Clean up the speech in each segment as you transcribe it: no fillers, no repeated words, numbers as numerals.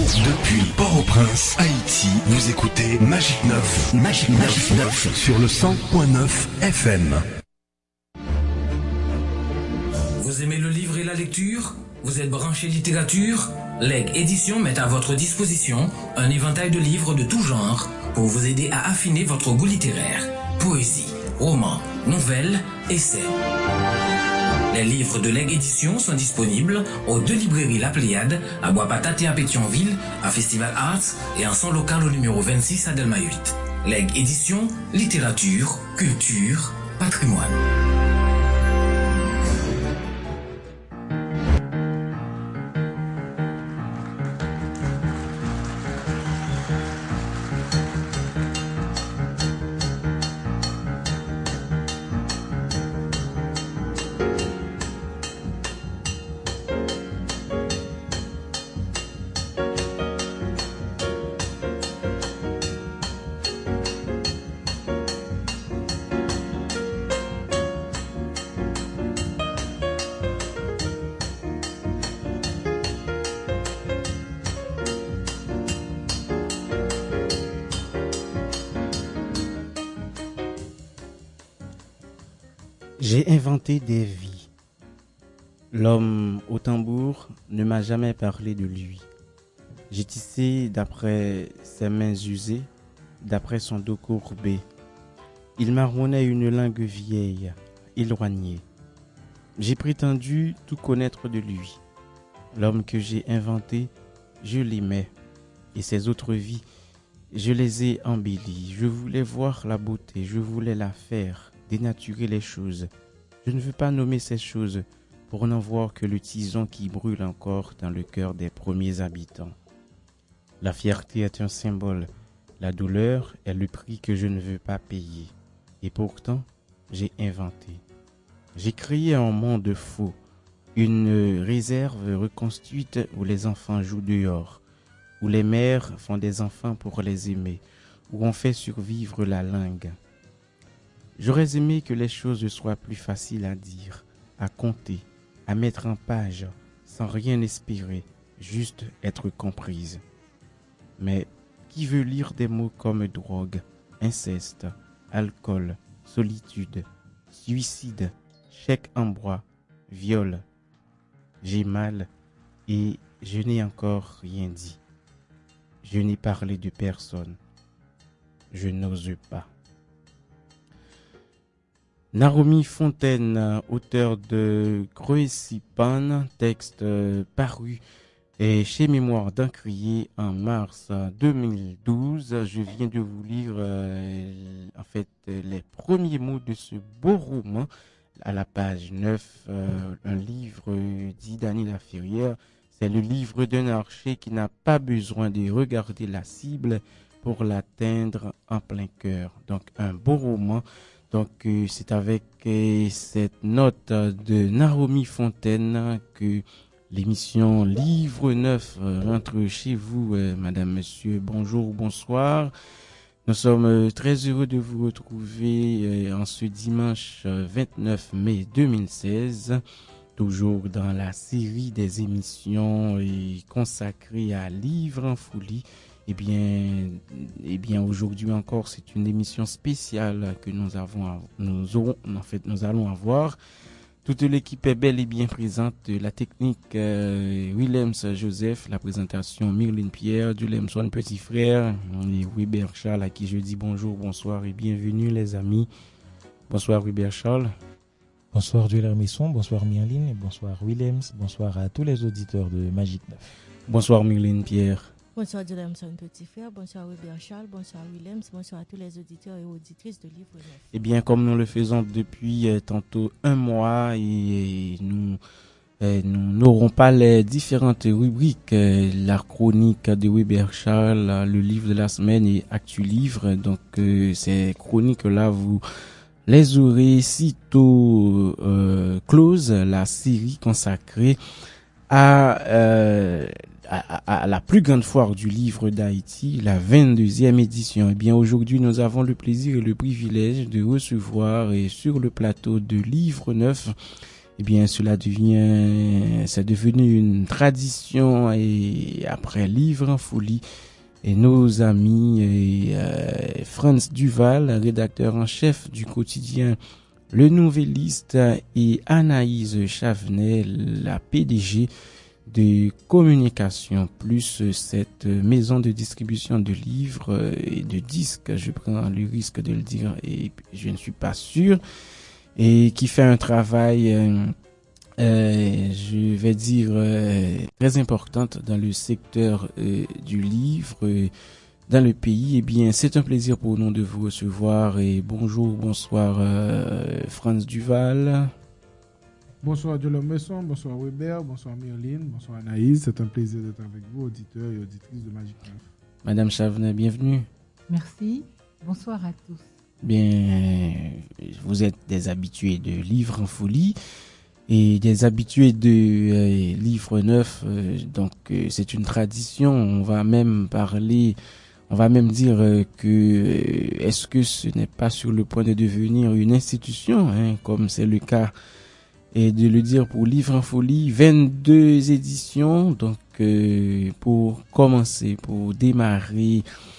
Depuis Port-au-Prince, Haïti, vous écoutez Magic 9. Magic 9 sur le 100.9 FM. Vous aimez le livre et la lecture? Vous êtes branché littérature? Leg Édition met à votre disposition un éventail de livres de tout genre pour vous aider à affiner votre goût littéraire. Poésie, romans, nouvelles, essais. Les livres de Leg Édition sont disponibles aux 2 librairies La Pléiade, à Bois-Patate et à Pétionville, à Festival Arts et en son local au numéro 26 à Delma 8. Leg Édition, littérature, culture, patrimoine. J'ai inventé des vies. L'homme au tambour ne m'a jamais parlé de lui. J'ai tissé d'après ses mains usées, d'après son dos courbé. Il marmonnait une langue vieille, éloignée. J'ai prétendu tout connaître de lui. L'homme que j'ai inventé, je l'aimais. Et ses autres vies, je les ai embellies. Je voulais voir la beauté, je voulais la faire, dénaturer les choses. Je ne veux pas nommer ces choses pour n'en voir que le tison qui brûle encore dans le cœur des premiers habitants. La fierté est un symbole, la douleur est le prix que je ne veux pas payer. Et pourtant, j'ai inventé. J'ai créé un monde faux, une réserve reconstruite où les enfants jouent dehors, où les mères font des enfants pour les aimer, où on fait survivre la langue. J'aurais aimé que les choses soient plus faciles à dire, à compter, à mettre en page, sans rien espérer, juste être comprises. Mais qui veut lire des mots comme drogue, inceste, alcool, solitude, suicide, chèque en bois, viol? J'ai mal et je n'ai encore rien dit. Je n'ai parlé de personne. Je n'ose pas. Naromi Fontaine, auteur de Croesipan, texte paru chez Mémoire d'Encrier en mars 2012. Je viens de vous lire les premiers mots de ce beau roman à la page 9, un livre dit Dany Laferrière. C'est le livre d'un archer qui n'a pas besoin de regarder la cible pour l'atteindre en plein cœur. Donc un beau roman. Donc c'est avec cette note de Naromi Fontaine que l'émission Livre Neuf rentre chez vous, madame, monsieur. Bonjour, bonsoir. Nous sommes très heureux de vous retrouver en ce dimanche 29 mai 2016, toujours dans la série des émissions consacrées à Livre en folie. Eh bien, aujourd'hui encore, c'est une émission spéciale que nous allons avoir. Toute l'équipe est bel et bien présente. La technique, Willems Joseph, la présentation, Myrline Pierre, Dulem Swan Petit Frère, et Wibert Charles, à qui je dis bonjour, bonsoir et bienvenue les amis. Bonsoir Wibert Charles. Bonsoir Dulem Misson, bonsoir Myrline, et bonsoir Willems, bonsoir à tous les auditeurs de Magic 9. Bonsoir Myrline Pierre. Bonsoir Dilemson Petit Frère, bonsoir Robert Charles, bonsoir Willems, bonsoir à tous les auditeurs et auditrices de Livre Neuf. Eh bien, comme nous le faisons depuis tantôt un mois et nous n'aurons pas les différentes rubriques, la chronique de Robert Charles, le livre de la semaine et Actu Livre. Donc, ces chroniques-là, vous les aurez sitôt close la série consacrée à la plus grande foire du livre d'Haïti, la 22e édition. Eh bien, aujourd'hui, nous avons le plaisir et le privilège de recevoir sur le plateau de Livre Neuf eh bien, c'est devenu une tradition et après Livre en folie, et nos amis Franz Duval, rédacteur en chef du quotidien Le Nouvelliste, et Anaïs Chavenet, la PDG de Communication Plus, cette maison de distribution de livres et de disques, je prends le risque de le dire et je ne suis pas sûr, et qui fait un travail je vais dire très importante dans le secteur du livre dans le pays. Eh bien, c'est un plaisir pour nous de vous recevoir, et bonsoir Franz Duval. Bonsoir Diolom Messon, bonsoir Weber, bonsoir Myrline, bonsoir Anaïs. C'est un plaisir d'être avec vous, auditeurs et auditrices de Magic 9. Madame Chavenet, bienvenue. Merci, bonsoir à tous. Bien, vous êtes des habitués de Livre en folie et des habitués de Livre neuf, donc c'est une tradition. On va même dire que est-ce que ce n'est pas sur le point de devenir une institution, comme c'est le cas et de le dire pour Livre en folie, 22 éditions, donc pour commencer, pour démarrer,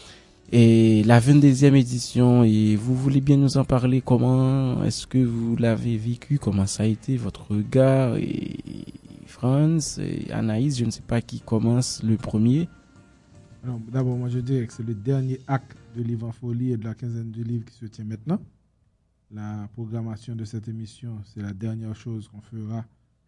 et la 22e édition, et vous voulez bien nous en parler, comment est-ce que vous l'avez vécu, comment ça a été votre regard, et Franz, et Anaïs, je ne sais pas qui commence le premier. Alors, d'abord, moi je dirais que c'est le dernier acte de Livre en folie et de la quinzaine de livres qui se tient maintenant. La programmation de cette émission, c'est la dernière chose qu'on fera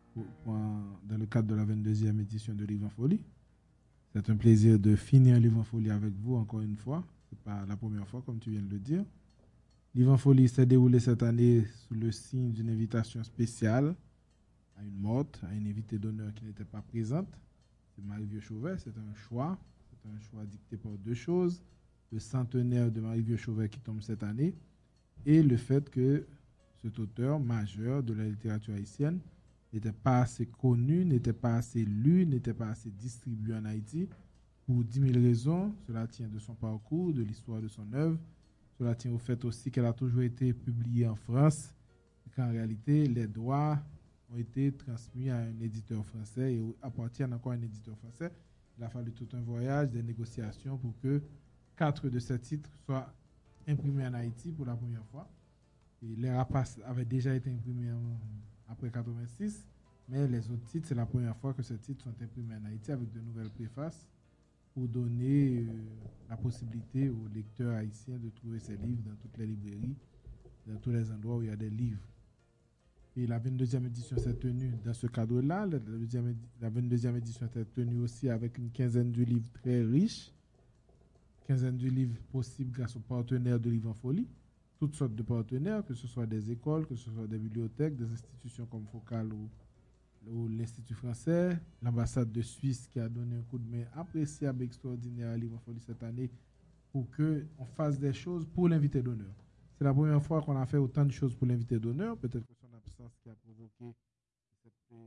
dans le cadre de la 22e édition de Livre en folie. C'est un plaisir de finir Livre en folie avec vous encore une fois. Ce n'est pas la première fois, comme tu viens de le dire. Livre en folie s'est déroulé cette année sous le signe d'une invitation spéciale à une morte, à une invitée d'honneur qui n'était pas présente. C'est Marie-Vieux Chauvet. C'est un choix dicté par deux choses. Le centenaire de Marie-Vieux Chauvet qui tombe cette année, et le fait que cet auteur majeur de la littérature haïtienne n'était pas assez connu, n'était pas assez lu, n'était pas assez distribué en Haïti pour 10 000 raisons. Cela tient de son parcours, de l'histoire de son œuvre. Cela tient au fait aussi qu'elle a toujours été publiée en France, et qu'en réalité, les droits ont été transmis à un éditeur français et appartiennent encore à un éditeur français. Il a fallu tout un voyage, des négociations pour que 4 de ces titres soient imprimés en Haïti pour la première fois. Et les rapaces avaient déjà été imprimés après 86, mais les autres titres, c'est la première fois que ces titres sont imprimés en Haïti avec de nouvelles préfaces pour donner la possibilité aux lecteurs haïtiens de trouver ces livres dans toutes les librairies, dans tous les endroits où il y a des livres. Et la 22e édition s'est tenue dans ce cadre-là. La 22e édition s'est tenue aussi avec une quinzaine de livres très riches, quinzaine de livres possibles grâce aux partenaires de Livre en folie, toutes sortes de partenaires, que ce soit des écoles, que ce soit des bibliothèques, des institutions comme Focal ou l'Institut français, l'ambassade de Suisse qui a donné un coup de main appréciable et extraordinaire à Livre en folie cette année pour qu'on fasse des choses pour l'invité d'honneur. C'est la première fois qu'on a fait autant de choses pour l'invité d'honneur, peut-être que son absence qui a provoqué ce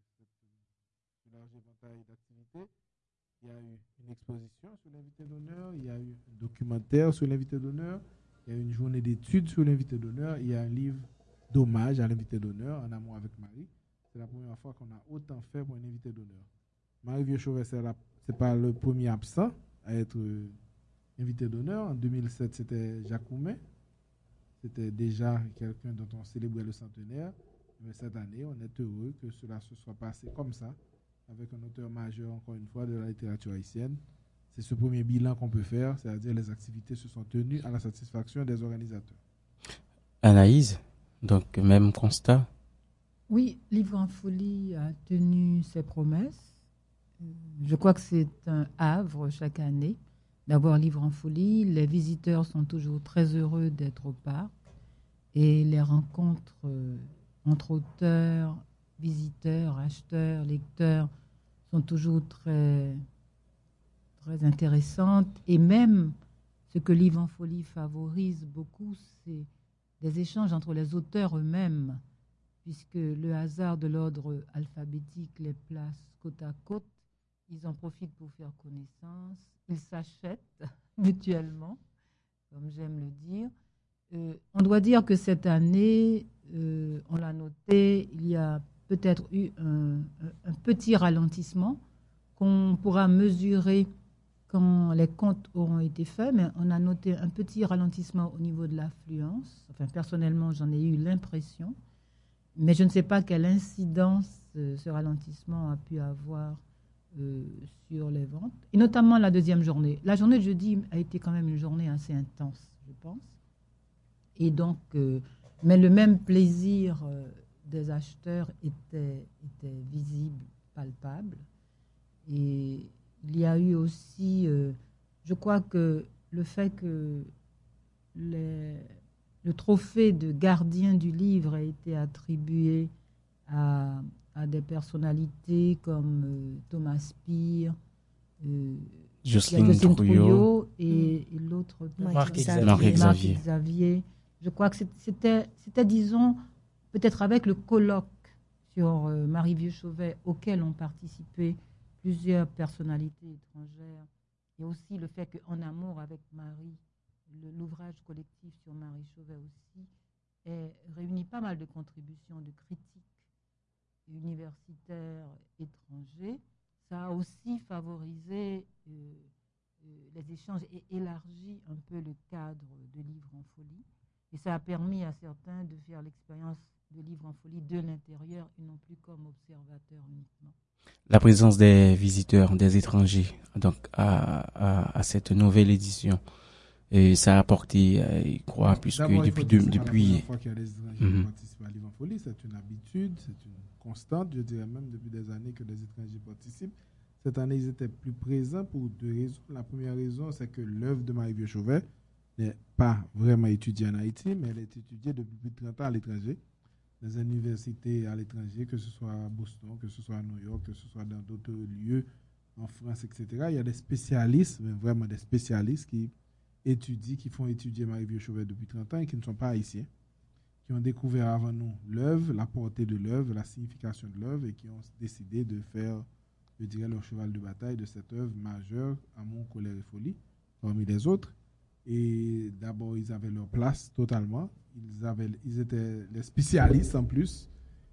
large éventail d'activités. Il y a eu une exposition sur l'invité d'honneur, il y a eu un documentaire sur l'invité d'honneur, il y a eu une journée d'études sur l'invité d'honneur, il y a un livre d'hommage à l'invité d'honneur, En amour avec Marie. C'est la première fois qu'on a autant fait pour un invité d'honneur. Marie-Vieux Chauvet, c'est pas le premier absent à être invité d'honneur. En 2007, c'était Jacques Oumet. C'était déjà quelqu'un dont on célébrait le centenaire. Mais cette année, on est heureux que cela se soit passé comme ça, avec un auteur majeur, encore une fois, de la littérature haïtienne. C'est ce premier bilan qu'on peut faire, c'est-à-dire les activités se sont tenues à la satisfaction des organisateurs. Anaïs, donc même constat? Oui, Livre en folie a tenu ses promesses. Je crois que c'est un havre chaque année d'avoir Livre en folie. Les visiteurs sont toujours très heureux d'être au parc et les rencontres entre auteurs, visiteurs, acheteurs, lecteurs sont toujours très, très intéressantes. Et même ce que Livre en folie favorise beaucoup, c'est des échanges entre les auteurs eux-mêmes, puisque le hasard de l'ordre alphabétique les place côte à côte. Ils en profitent pour faire connaissance. Ils s'achètent mutuellement, comme j'aime le dire. On doit dire que cette année, on l'a noté, il y a peut-être eu un petit ralentissement qu'on pourra mesurer quand les comptes auront été faits, mais on a noté un petit ralentissement au niveau de l'affluence. Enfin, personnellement, j'en ai eu l'impression, mais je ne sais pas quelle incidence ce ralentissement a pu avoir sur les ventes, et notamment la deuxième journée. La journée de jeudi a été quand même une journée assez intense, je pense. Et donc, mais le même plaisir des acheteurs était visible, palpable. Et il y a eu aussi, je crois que le fait que le trophée de gardien du livre a été attribué à des personnalités comme Thomas Pire, Jocelyne Trouillot et l'autre, Marc Xavier. Je crois que c'était, disons, peut-être avec le colloque sur Marie Vieux-Chauvet auquel ont participé plusieurs personnalités étrangères, et aussi le fait qu'En amour avec Marie, l'ouvrage collectif sur Marie Chauvet aussi, réunit pas mal de contributions de critiques universitaires étrangers. Ça a aussi favorisé les échanges et élargi un peu le cadre de Livre en Folie. Et ça a permis à certains de faire l'expérience de Livre en Folie de l'intérieur et non plus comme observateurs uniquement. La présence des visiteurs, des étrangers, donc à cette nouvelle édition, et ça a apporté, je crois, puisque d'abord, depuis la première fois qu'il y a des étrangers qui participent à Livre en Folie, c'est une habitude, c'est une constante, je dirais même depuis des années que des étrangers participent. Cette année, ils étaient plus présents pour deux raisons. La première raison, c'est que l'œuvre de Marie Vieux-Chauvet n'est pas vraiment étudiée en Haïti, mais elle est étudiée depuis plus de 30 ans à l'étranger, dans une université à l'étranger, que ce soit à Boston, que ce soit à New York, que ce soit dans d'autres lieux en France, etc. Il y a des spécialistes, mais vraiment des spécialistes qui étudient, qui font étudier Marie Vieux-Chauvet depuis 30 ans et qui ne sont pas haïtiens, qui ont découvert avant nous l'œuvre, la portée de l'œuvre, la signification de l'œuvre et qui ont décidé de faire, je dirais, leur cheval de bataille de cette œuvre majeure, Amour, colère et folie, parmi les autres. Et d'abord, ils avaient leur place totalement. Ils étaient les spécialistes en plus.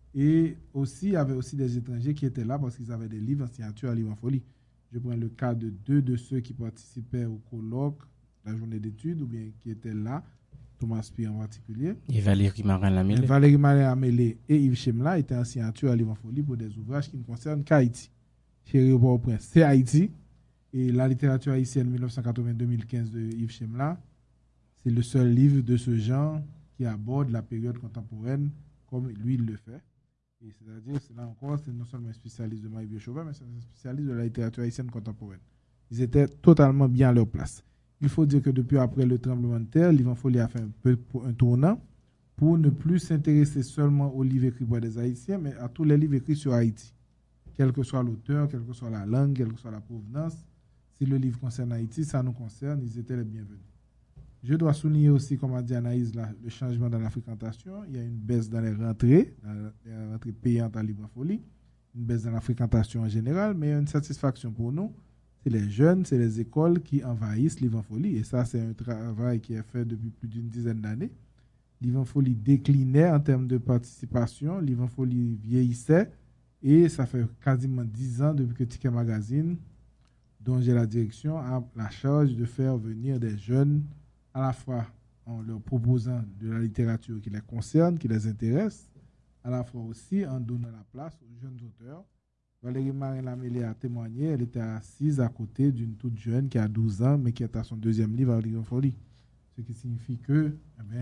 Et aussi, il y avait aussi des étrangers qui étaient là parce qu'ils avaient des livres en signature à Livre en Folie. Je prends le cas de deux de ceux qui participaient au colloque, la journée d'études, ou bien qui étaient là, Thomas Pire en particulier. Et Valérie Marin-Lamélé. Valérie Marin-Lamélé et Yves Chemla étaient en signature à Livre en Folie pour des ouvrages qui ne concernent qu'Haïti. Chéri au Port-au-Prince, c'est Haïti. Et la littérature haïtienne 1980-2015 de Yves Chemla, c'est le seul livre de ce genre qui aborde la période contemporaine comme lui il le fait. Et c'est-à-dire, c'est là encore, c'est non seulement un spécialiste de Marie Vieux-Chauvet, mais c'est un spécialiste de la littérature haïtienne contemporaine. Ils étaient totalement bien à leur place. Il faut dire que depuis après le tremblement de terre, Livre en Folie a fait un tournant pour ne plus s'intéresser seulement aux livres écrits par des Haïtiens, mais à tous les livres écrits sur Haïti. Quel que soit l'auteur, quelle que soit la langue, quelle que soit la provenance, si le livre concerne Haïti, ça nous concerne, ils étaient les bienvenus. Je dois souligner aussi, comme a dit Anaïs, le changement dans la fréquentation. Il y a une baisse dans les rentrées payantes à Livre en Folie, une baisse dans la fréquentation en général, mais il y a une satisfaction pour nous. C'est les jeunes, c'est les écoles qui envahissent Livre en Folie. Et ça, c'est un travail qui est fait depuis plus d'une dizaine d'années. Livre en Folie déclinait en termes de participation. Livre en Folie vieillissait. Et ça fait quasiment 10 ans depuis que Ticket Magazine, dont j'ai la direction, a la charge de faire venir des jeunes, à la fois en leur proposant de la littérature qui les concerne, qui les intéresse, à la fois aussi en donnant la place aux jeunes auteurs. Valérie Marin-Lamélé a témoigné, elle était assise à côté d'une toute jeune qui a 12 ans, mais qui est à son deuxième livre à Livre en Folie. Ce qui signifie que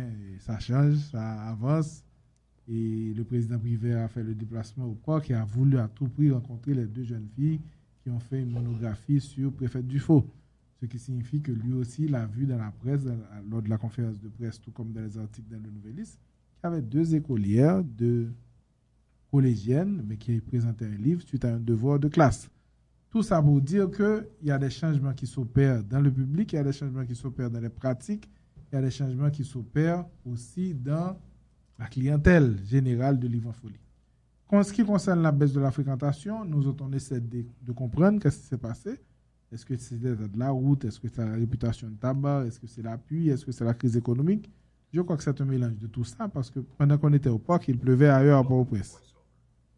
ça change, ça avance. Et le président Privé a fait le déplacement au Corps, qui a voulu à tout prix rencontrer les deux jeunes filles qui ont fait une monographie sur Préfète Dufaux. Ce qui signifie que lui aussi l'a vu dans la presse, lors de la conférence de presse, tout comme dans les articles dans le Nouvelliste, qu'il y avait deux écolières, deux collégiennes, mais qui présentaient un livre suite à un devoir de classe. Tout ça pour dire qu'il y a des changements qui s'opèrent dans le public, il y a des changements qui s'opèrent dans les pratiques, il y a des changements qui s'opèrent aussi dans la clientèle générale de Livre en Folie. En ce qui concerne la baisse de la fréquentation, nous autres, on essaie de comprendre qu'est-ce qui s'est passé. Est-ce que c'est de la route? Est-ce que c'est la réputation de tabac? Est-ce que c'est l'appui? Est-ce que c'est la crise économique? Je crois que c'est un mélange de tout ça parce que pendant qu'on était au parc, il pleuvait ailleurs à Port-au-Prince.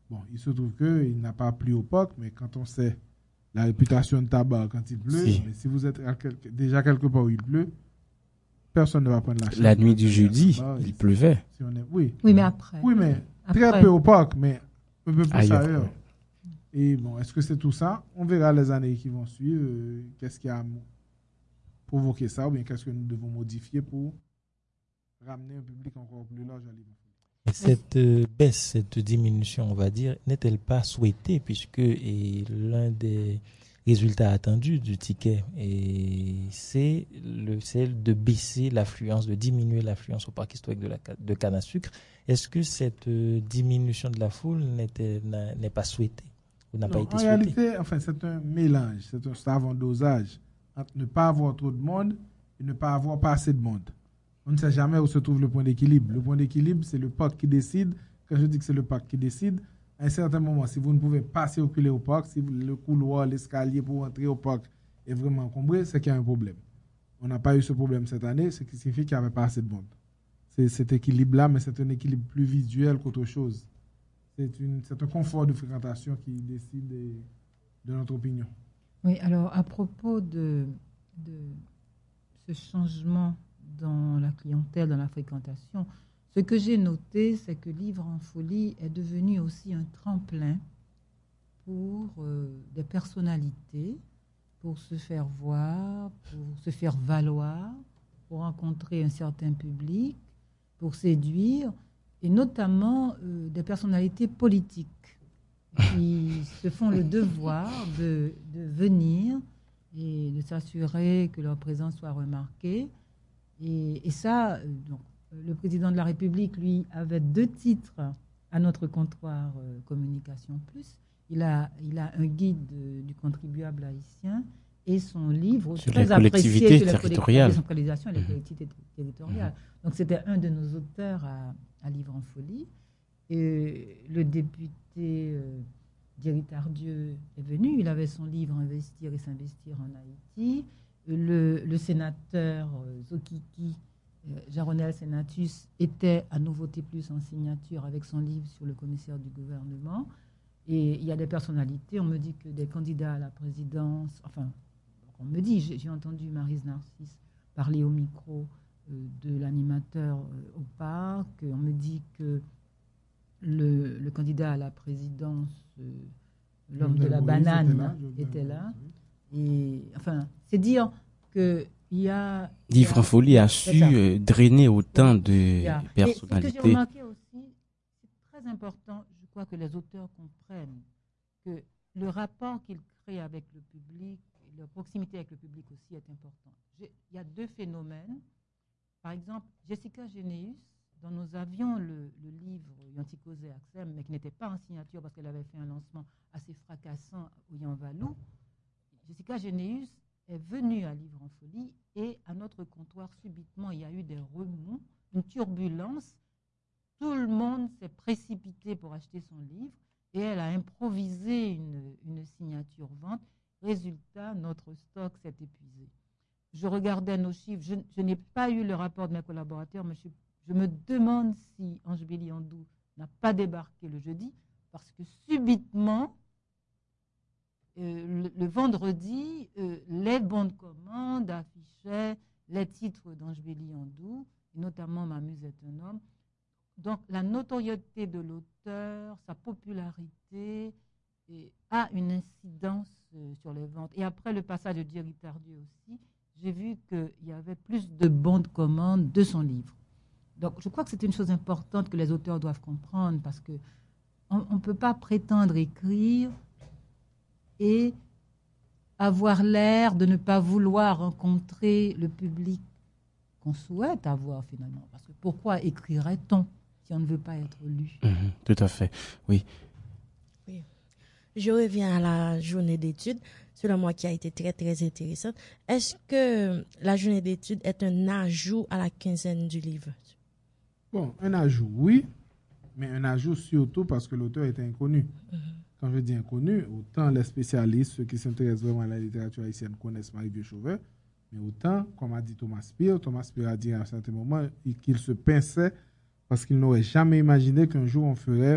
Bon, il se trouve qu'il n'a pas plu au POC, mais quand on sait la réputation de tabac quand il pleut, mais si vous êtes déjà quelque part où il pleut, personne ne va prendre la chance. La nuit du jeudi, il pleuvait. Oui, mais après. Oui, mais très peu au POC, mais un peu plus ailleurs. Et bon, est-ce que c'est tout ça? On verra les années qui vont suivre. Qu'est-ce qui a provoqué ça, ou bien qu'est-ce que nous devons modifier pour ramener un public encore plus large à l'Ivan Folie. Cette baisse, cette diminution, on va dire, n'est-elle pas souhaitée, puisque l'un des résultats attendus du ticket, c'est de baisser l'affluence, de diminuer l'affluence au parc historique de Cannes-à-Sucre. Est-ce que cette diminution de la foule n'est pas souhaitée ou n'a pas été souhaitée? En réalité, c'est un mélange, c'est un savant dosage entre ne pas avoir trop de monde et ne pas avoir pas assez de monde. On ne sait jamais où se trouve le point d'équilibre. Le point d'équilibre, c'est le parc qui décide. Quand je dis que c'est le parc qui décide, à un certain moment, si vous ne pouvez pas circuler au parc, si le couloir, l'escalier pour entrer au parc est vraiment encombré, c'est qu'il y a un problème. On n'a pas eu ce problème cette année, ce qui signifie qu'il n'y avait pas assez de monde. C'est cet équilibre-là, mais c'est un équilibre plus visuel qu'autre chose. C'est un confort de fréquentation qui décide de notre opinion. Oui, alors à propos de ce changement dans la clientèle, dans la fréquentation, ce que j'ai noté, c'est que Livre en Folie est devenu aussi un tremplin pour des personnalités, pour se faire voir, pour se faire valoir, pour rencontrer un certain public, pour séduire, et notamment des personnalités politiques qui se font le devoir de venir et de s'assurer que leur présence soit remarquée. Et ça, donc, le président de la République, lui, avait 2 titres à notre comptoir Communication Plus. Il a un guide du contribuable haïtien et son livre sur très les collectivités apprécié territoriales. Sur la décentralisation et les collectivités territoriales. Donc c'était un de nos auteurs à Livre en Folie. Et le député Thierry Tardieu est venu. Il avait son livre Investir et s'investir en Haïti. Le sénateur Zokiki, Jaronel Senatus, était à Nouveauté Plus en signature avec son livre sur le commissaire du gouvernement. Et il y a des personnalités, on me dit que des candidats à la présidence, on me dit, j'ai entendu Maryse Narcisse parler au micro de l'animateur au parc, on me dit que le candidat à la présidence, l'homme de la banane, était là. Et c'est dire que il y a Livre en Folie a su drainer autant de personnalités. Et ce que j'ai remarqué aussi, c'est très important, je crois que les auteurs comprennent que le rapport qu'ils créent avec le public, leur proximité avec le public aussi est important. Il y a 2 phénomènes. Par exemple, Jessica Généus, dont nous avions le livre Yantikose Axem, mais qui n'était pas en signature parce qu'elle avait fait un lancement assez fracassant au Yanvalou. Jessica Généus est venue à Livre en Folie et à notre comptoir, subitement, il y a eu des remous, une turbulence. Tout le monde s'est précipité pour acheter son livre et elle a improvisé une signature vente. Résultat, notre stock s'est épuisé. Je regardais nos chiffres, je n'ai pas eu le rapport de mes collaborateurs, mais je me demande si Ange Béliandou n'a pas débarqué le jeudi, parce que subitement, le vendredi, les bons de commande affichaient les titres d'Ange Béliandou, notamment Ma Muse est un homme. Donc la notoriété de l'auteur, sa popularité a une incidence sur les ventes. Et après le passage de Thierry Tardieu aussi, j'ai vu qu'il y avait plus de bons de commande de son livre. Donc je crois que c'est une chose importante que les auteurs doivent comprendre, parce qu'on ne peut pas prétendre écrire et avoir l'air de ne pas vouloir rencontrer le public qu'on souhaite avoir finalement. Parce que pourquoi écrirait-on si on ne veut pas être lu? Tout à fait, oui. Je reviens à la journée d'études, selon moi qui a été très très intéressante. Est-ce que la journée d'études est un ajout à la quinzaine du livre? Bon, un ajout, oui, mais un ajout surtout parce que l'auteur était inconnu. Quand je dis inconnu, autant les spécialistes, ceux qui s'intéressent vraiment à la littérature haïtienne, connaissent Marie-Vieux Chauvet, mais autant, comme a dit Thomas Speer a dit à un certain moment qu'il se pinçait parce qu'il n'aurait jamais imaginé qu'un jour on ferait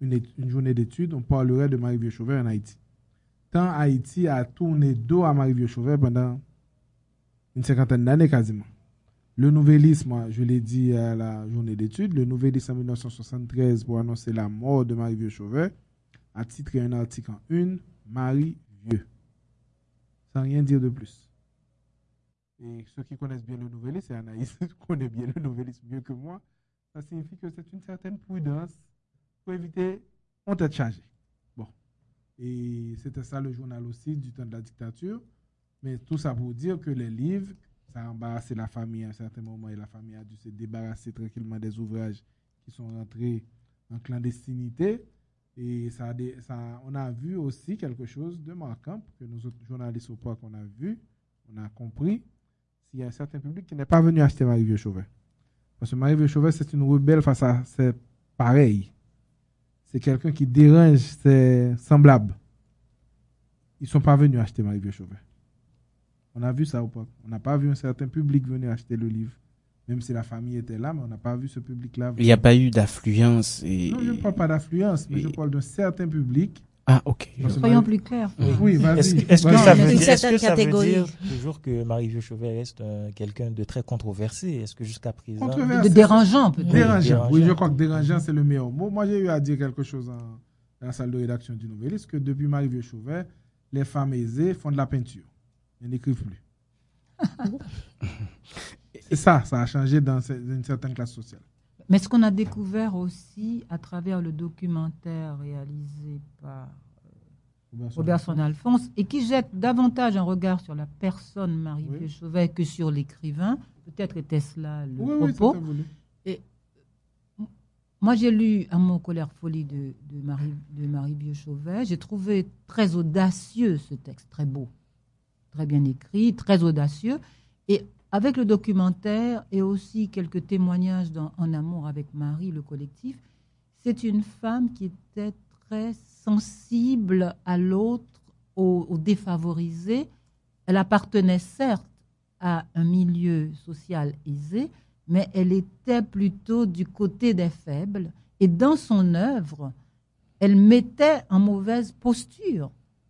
une journée d'études, on parlerait de Marie-Vieux Chauvet en Haïti. Tant Haïti a tourné dos à Marie-Vieux Chauvet pendant une cinquantaine d'années quasiment. Le nouvellisme, moi, je l'ai dit à la journée d'études, le nouvellisme en 1973 pour annoncer la mort de Marie-Vieux Chauvet a titré un article en une, Marie-Vieux. Sans rien dire de plus. Et ceux qui connaissent bien le nouvellisme, et Anaïs connaît bien le nouvellisme mieux que moi, ça signifie que c'est une certaine prudence pour éviter on tête chargée. Bon. Et c'était ça le journal aussi du temps de la dictature. Mais tout ça pour dire que les livres, ça a embarrassé la famille à un certain moment et la famille a dû se débarrasser tranquillement des ouvrages qui sont rentrés en clandestinité. Et on a vu aussi quelque chose de marquant que nous autres journalistes au parc on a vu, on a compris. Il y a un certain public qui n'est pas venu acheter Marie-Vieux Chauvet. Parce que Marie-Vieux Chauvet, c'est une rebelle face à ses pareils. C'est quelqu'un qui dérange ses semblables. Ils ne sont pas venus acheter Marie-Vieux Chauvet. On a vu ça ou pas? On n'a pas vu un certain public venir acheter le livre. Même si la famille était là, mais on n'a pas vu ce public-là. Il n'y a pas eu d'affluence. Non, je ne parle pas d'affluence, mais je parle d'un certain public. Ah, ok. Soyons plus clairs. Oui, vas-y. Est-ce que ça veut Une dire, certaine catégorie. toujours que Marie-Vieux Chauvet reste quelqu'un de très controversé? Est-ce que jusqu'à présent... De dérangeant, peut-être. Dérangeant. Oui, je crois que dérangeant, c'est le meilleur mot. Moi, j'ai eu à dire quelque chose dans la salle de rédaction du Nouvelliste, que depuis Marie-Vieux Chauvet, les femmes aisées font de la peinture. Elles n'écrivent plus. C'est ça a changé dans une certaine classe sociale. Mais ce qu'on a découvert aussi à travers le documentaire réalisé par Robertson Alphonse et qui jette davantage un regard sur la personne Marie-Vieux Chauvet que sur l'écrivain, peut-être était-ce là le propos. Et moi, j'ai lu Amour, colère, folie de Marie-Vieux Chauvet. J'ai trouvé très audacieux ce texte, très beau, très bien écrit, très audacieux. Et avec le documentaire et aussi quelques témoignages En amour avec Marie, le collectif, c'est une femme qui était très sensible à l'autre, aux défavorisés. Elle appartenait certes à un milieu social aisé, mais elle était plutôt du côté des faibles. Et dans son œuvre, elle mettait en mauvaise posture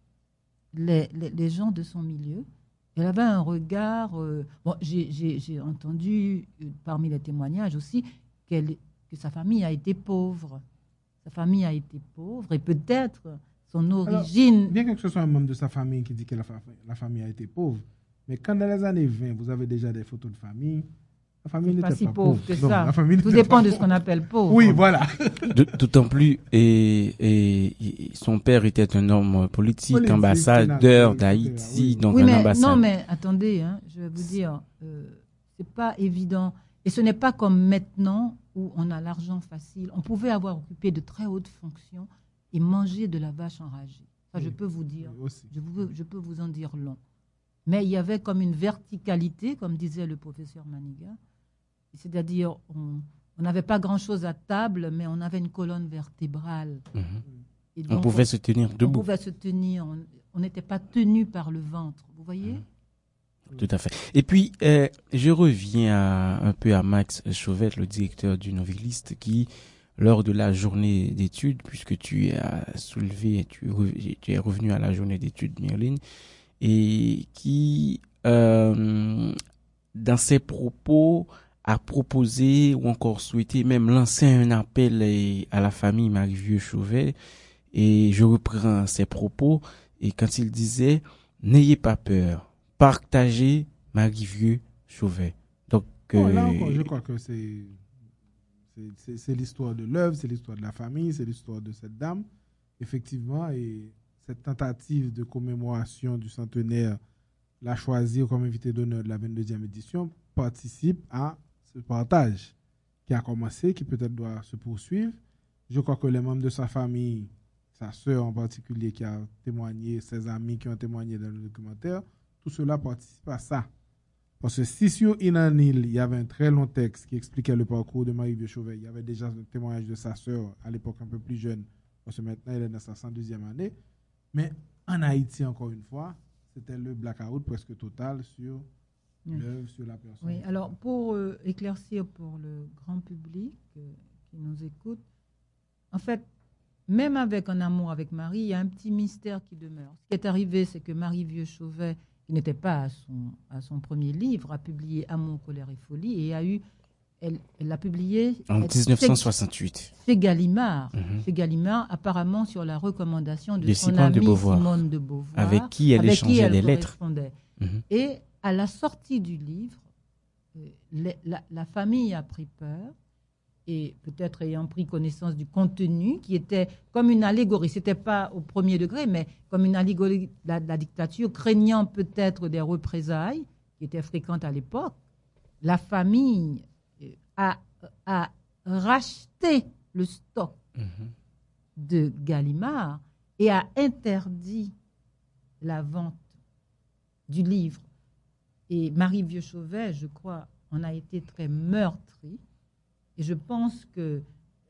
les gens de son milieu. Elle avait un regard... j'ai entendu, parmi les témoignages aussi, que sa famille a été pauvre. Sa famille a été pauvre et peut-être son origine... Alors, bien que ce soit un membre de sa famille qui dit que la famille a été pauvre, mais quand dans les années 20, vous avez déjà des photos de famille, la famille n'était pas si pauvre que ça. Tout dépend de ce qu'on appelle pauvre. Oui, voilà. D'autant plus, et son père était un homme politique, ambassadeur d'Haïti, donc oui, un ambassadeur. Non, mais attendez, je vais vous dire, c'est pas évident. Et ce n'est pas comme maintenant où on a l'argent facile. On pouvait avoir occupé de très hautes fonctions et manger de la vache enragée. Ça, je peux vous dire. Je peux vous en dire long. Mais il y avait comme une verticalité, comme disait le professeur Maniga. C'est-à-dire, on n'avait pas grand-chose à table, mais on avait une colonne vertébrale. Et donc, on pouvait se tenir debout. On pouvait se tenir. On n'était pas tenu par le ventre. Vous voyez? Tout à fait. Et puis, je reviens un peu à Max Chauvet, le directeur du Nouvelliste, qui, lors de la journée d'études, puisque tu as soulevé, tu es revenu à la journée d'études, Myrline, et qui, dans ses propos, a proposé ou encore souhaité même lancer un appel à la famille Marie-Vieux Chauvet. Et je reprends ses propos, et quand il disait « N'ayez pas peur, partagez Marie-Vieux Chauvet ». Donc, là encore, je crois que c'est l'histoire de l'œuvre, c'est l'histoire de la famille, c'est l'histoire de cette dame. Effectivement, et cette tentative de commémoration du centenaire, la choisir comme invité d'honneur de la 22e édition, participe à ce partage qui a commencé, qui peut-être doit se poursuivre. Je crois que les membres de sa famille, sa sœur en particulier qui a témoigné, ses amis qui ont témoigné dans le documentaire, tout cela participe à ça. Parce que si sur Inanil, il y avait un très long texte qui expliquait le parcours de Marie-Vieux Chauvet, il y avait déjà un témoignage de sa sœur à l'époque un peu plus jeune, parce que maintenant elle est dans sa 102e année. Mais en Haïti, encore une fois, c'était le blackout presque total sur l'œuvre, sur la personne. Oui, alors pour éclaircir pour le grand public qui nous écoute, en fait, même avec Un amour avec Marie, il y a un petit mystère qui demeure. Ce qui est arrivé, c'est que Marie Vieux-Chauvet, qui n'était pas à son premier livre, a publié Amour, colère et folie et elle l'a publié en 1968 chez Gallimard. Mhm. Chez Gallimard, apparemment sur la recommandation de son Simone amie de Beauvoir, Simone de Beauvoir, avec qui elle échangeait des lettres. Mhm. Et à la sortie du livre, la famille a pris peur, et peut-être ayant pris connaissance du contenu, qui était comme une allégorie, ce n'était pas au premier degré, mais comme une allégorie de la dictature, craignant peut-être des représailles, qui étaient fréquentes à l'époque. La famille a racheté le stock de Gallimard et a interdit la vente du livre. Et Marie Vieux-Chauvet, je crois, en a été très meurtrie. Et je pense que,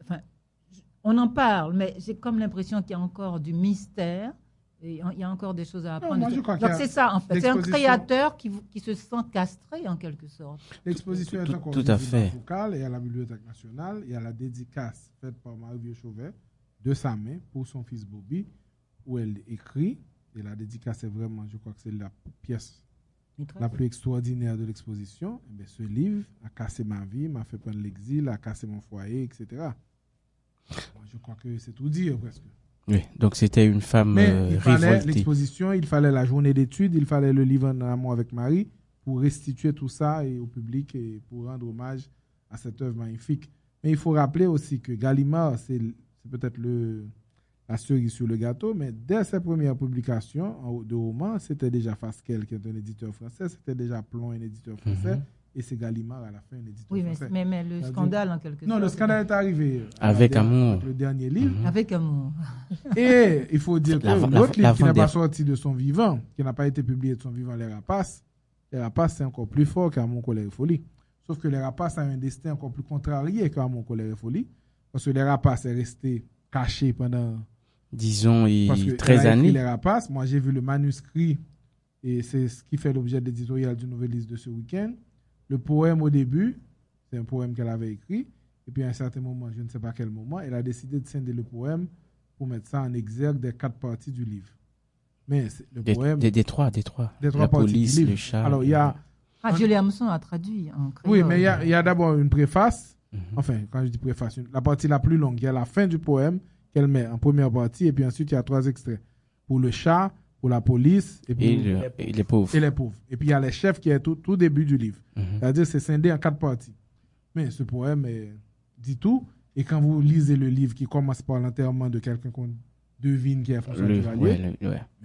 on en parle, mais j'ai comme l'impression qu'il y a encore du mystère. Et il y a encore des choses à apprendre. Non, moi, donc c'est ça, en fait. C'est un créateur qui se sent castré, en quelque sorte. L'exposition est encore tout à fait. Foucault et à la Bibliothèque nationale. Il y a la dédicace faite par Marie Vieux-Chauvet de sa main pour son fils Bobby, où elle écrit. Et la dédicace est vraiment, je crois que c'est la pièce la plus extraordinaire de l'exposition. Eh bien, ce livre a cassé ma vie, m'a fait prendre l'exil, a cassé mon foyer, etc. Moi, je crois que c'est tout dire presque. Oui, donc c'était une femme il fallait révoltée. L'exposition, il fallait la journée d'études, il fallait le livre En amour avec Marie pour restituer tout ça au public et pour rendre hommage à cette œuvre magnifique. Mais il faut rappeler aussi que Gallimard, c'est peut-être la cerise sur le gâteau, mais dès ses premières publications de romans, c'était déjà Fasquelle, qui est un éditeur français, c'était déjà Plon, un éditeur français, et c'est Gallimard à la fin, un éditeur français. Oui, mais le scandale, en quelque sorte. Non, le scandale est arrivé avec Amour. Avec le dernier livre. Avec Amour. Et il faut dire que l'autre livre qui n'a pas sorti de son vivant, qui n'a pas été publié de son vivant, Les Rapaces, c'est encore plus fort qu'Amour, colère et folie. Sauf que Les Rapaces a un destin encore plus contrarié qu'Amour, colère et folie, parce que Les Rapaces est resté caché pendant... disons, 13 années. Les Rapaces, moi j'ai vu le manuscrit, et c'est ce qui fait l'objet de l'éditorial du Nouvelliste de ce week-end. Le poème au début, c'est un poème qu'elle avait écrit, et puis à un certain moment, je ne sais pas quel moment, elle a décidé de scinder le poème pour mettre ça en exergue des 4 parties du livre. Mais le poème... Des trois la police, le chat... Alors il y a... Julie Hameçon a traduit en créole. Oui, mais il y a d'abord une préface, enfin, quand je dis préface, la partie la plus longue, il y a la fin du poème, qu'elle met en première partie, et puis ensuite il y a 3 extraits. Pour le chat, pour la police, et les pauvres. Et les pauvres. Et puis il y a les chefs qui est tout début du livre. C'est-à-dire c'est scindé en 4 parties. Mais ce poème dit tout, et quand vous lisez le livre qui commence par l'enterrement de quelqu'un qu'on devine qui est François Duvalier,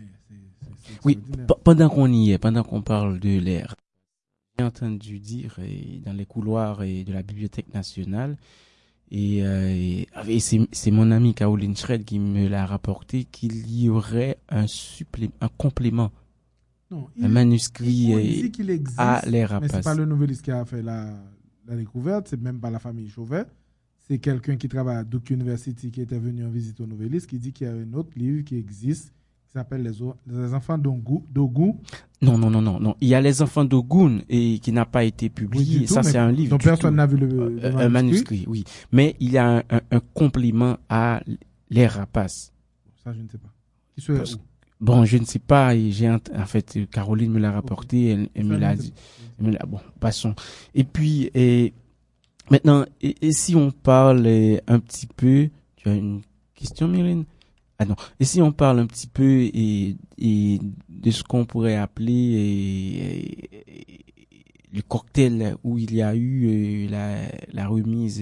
oui, pendant qu'on y est, pendant qu'on parle de l'air, j'ai entendu dire dans les couloirs de la Bibliothèque nationale, et c'est mon amie Caroline Schred qui me l'a rapporté, qu'il y aurait un complément, un manuscrit à Les Rapaces. Mais c'est pas le nouvelliste qui a fait la découverte, c'est même pas la famille Chauvet, c'est quelqu'un qui travaille à Duke University qui était venu en visite au nouvelliste, qui dit qu'il y a un autre livre qui existe, qui s'appelle Les enfants d'Ogun. Non. Il y a Les enfants d'Ogun et qui n'a pas été publié. Oui, ça, c'est un livre. Donc personne n'a vu le un manuscrit, oui. Mais il y a un complément à Les Rapaces. Ça, je ne sais pas. Qui serait où? Bon, je ne sais pas. En fait, Caroline me l'a rapporté. Elle me l'a dit. Bon, passons. Et puis, maintenant, et si on parle un petit peu, tu as une question, Myrine? Ah non. Et si on parle un petit peu et de ce qu'on pourrait appeler le cocktail où il y a eu la remise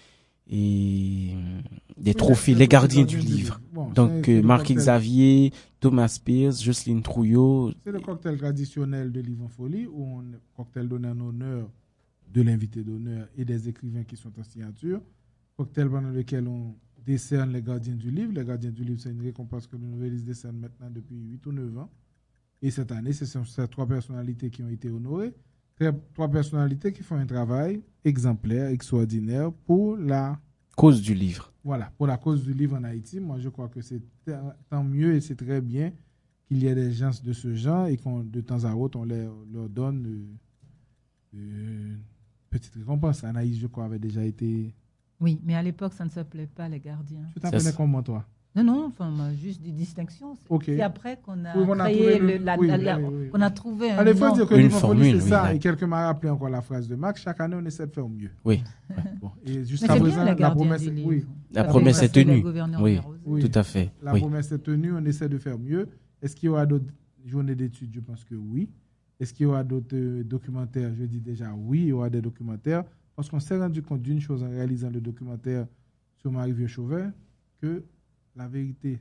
et des trophées, les gardiens du livre. Bon, donc Marc Xavier, Thomas Pierce, Jocelyne Trouillot. C'est le cocktail traditionnel de Livre en Folie, où on cocktail donné en honneur de l'invité d'honneur et des écrivains qui sont en signature. Cocktail pendant lequel on décerne les gardiens du livre. Les gardiens du livre, c'est une récompense que le nouvelliste décerne maintenant depuis 8 ou 9 ans. Et cette année, ce sont ces 3 personnalités qui ont été honorées. 3 personnalités qui font un travail exemplaire, extraordinaire pour la cause du livre. Voilà, pour la cause du livre en Haïti. Moi, je crois que c'est tant mieux et c'est très bien qu'il y ait des gens de ce genre et qu'on, de temps à autre, on leur donne une petite récompense. Anaïs, je crois, avait déjà été Oui, mais à l'époque, ça ne s'appelait pas les gardiens. Tu t'appelais comment, toi? Non, enfin, juste des distinctions. Ok. C'est après qu'on a Oui, on a créé, trouvé oui. qu'on a trouvé un Allez, il faut nom. dire que Une Livre en folie, formule, c'est oui, ça. là. Et quelqu'un m'a rappelé encore la phrase de Max. Chaque année, on essaie de faire mieux. Oui, Bon. Et Mais jusqu'à c'est présent, bien les la gardiens promesse, du livre. oui, la promesse est tenue. Oui, oui, tout à fait. La Oui. promesse est tenue. On essaie de faire mieux. Est-ce qu'il y aura d'autres journées d'études? Je pense que oui. Est-ce qu'il y aura d'autres documentaires? Je dis déjà oui, il y aura des documentaires. Parce qu'on s'est rendu compte d'une chose en réalisant le documentaire sur Marie-Vieux Chauvet, que la vérité.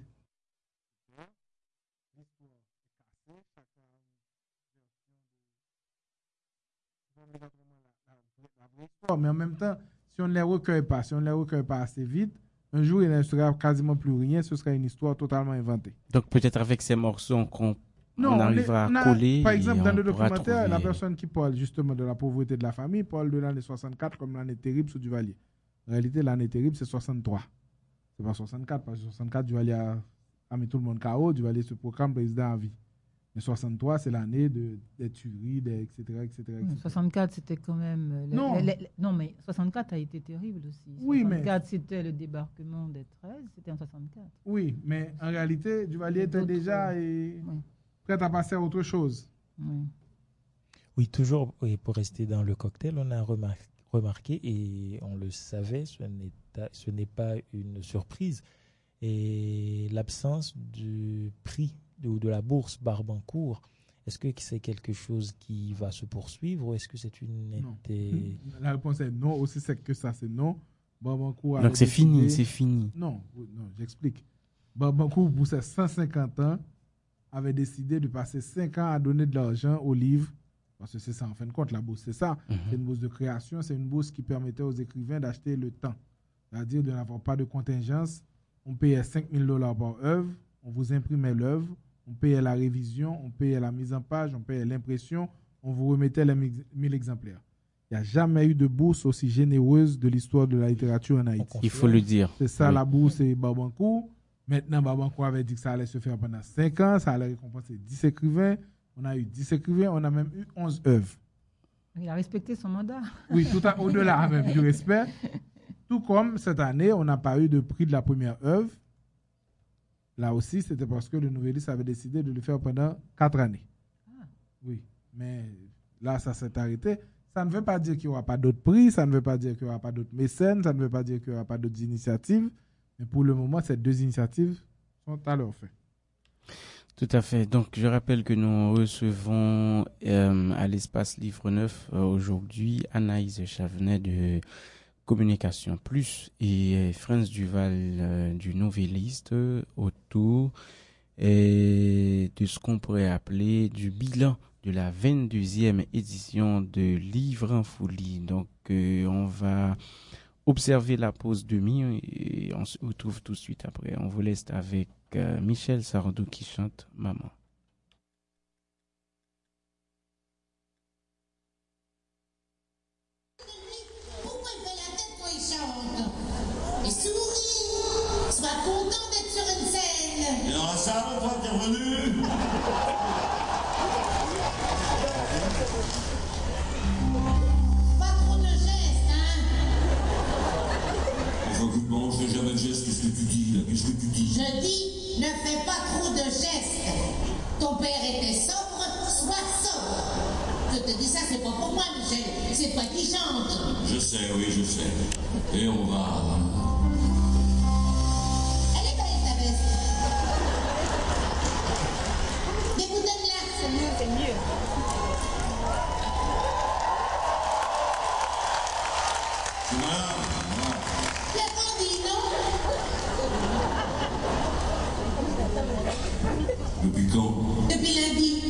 Mais en même temps, si on ne les recueille pas, assez vite, un jour, il ne sera quasiment plus rien. Ce sera une histoire totalement inventée. Donc peut-être avec ces morceaux qu'on Non, on arrivera on a, à coller. par exemple, et dans on le pourra documentaire, la trouver- personne qui parle justement de la pauvreté de la famille parle de l'année 64 comme l'année terrible sous Duvalier. En réalité, l'année terrible, c'est 63. C'est pas 64, parce que 64, Duvalier a mis tout le monde KO, Duvalier se proclame président à vie. Mais 63, c'est l'année des tueries, etc., etc., etc. 64, c'était quand même. Non. Non, mais 64 a été terrible aussi. Oui, mais- 64, c'était le débarquement des 13, c'était en 64. Oui, mais en réalité, Duvalier était D'autres, déjà prêt à passer à autre chose. Oui. Oui, toujours, et pour rester dans le cocktail, on a remarqué, et on le savait, ce n'est pas une surprise, et l'absence du prix ou de la bourse Barbancourt. Est-ce que c'est quelque chose qui va se poursuivre ou est-ce que c'est une... Non. La réponse est non, aussi sec que ça, c'est non. Barbancourt Donc avait c'est fini, décidé- c'est fini. Non, j'explique. Barbancourt, pour ses 150 ans, avait décidé de passer 5 ans à donner de l'argent aux livres. Parce que c'est ça, en fin de compte, la bourse, c'est ça. C'est une bourse de création, c'est une bourse qui permettait aux écrivains d'acheter le temps. C'est-à-dire de n'avoir pas de contingence. On payait $5,000 par œuvre, on vous imprimait l'œuvre, on payait la révision, on payait la mise en page, on payait l'impression, on vous remettait les 1000 exemplaires. Il n'y a jamais eu de bourse aussi généreuse de l'histoire de la littérature en Haïti. Il faut le dire. C'est ça, Oui. la bourse et Barbancourt. Maintenant, Barbancourt avait dit que ça allait se faire pendant 5 ans, ça allait récompenser 10 écrivains. On a eu 10 écrivains, on a même eu 11 œuvres. Il a respecté son mandat. Oui, au-delà même du respect. Tout comme cette année, on n'a pas eu de prix de la première œuvre. Là aussi, c'était parce que le Nouvelliste avait décidé de le faire pendant 4 années. Oui, mais là, ça s'est arrêté. Ça ne veut pas dire qu'il n'y aura pas d'autres prix, ça ne veut pas dire qu'il n'y aura pas d'autres mécènes, ça ne veut pas dire qu'il n'y aura pas d'autres initiatives. Mais pour le moment, ces 2 initiatives sont à leur fin. Tout à fait. Donc, je rappelle que nous recevons à l'espace Livre Neuf aujourd'hui Anaïs Chavenet de Communication Plus et Franz Duval du Nouvelliste autour de ce qu'on pourrait appeler du bilan de la 22e édition de Livre en folie. Donc, on va observer la pause demi et on se retrouve tout de suite après. On vous laisse avec Michel Sardou qui chante Maman. Pourquoi il fait la tête quand il chante? Et souris! Sois content d'être sur une scène! Et dans la salle, on va intervenu. Pas trop de gestes, hein? Enfin, écoute, bon, je fais jamais de geste. Qu'est-ce que tu dis, là? Qu'est-ce que tu dis? Je dis, ne fais pas trop de gestes. Ton père était sobre, sois sobre. Je te dis ça, c'est pas pour moi, Michel. C'est toi qui chantes. Je sais, oui, je sais. Et on va... Elle est belle, ta veste. Déboutonne-la. C'est mieux, c'est mieux. La grandi, non? Depuis quand? Depuis lundi.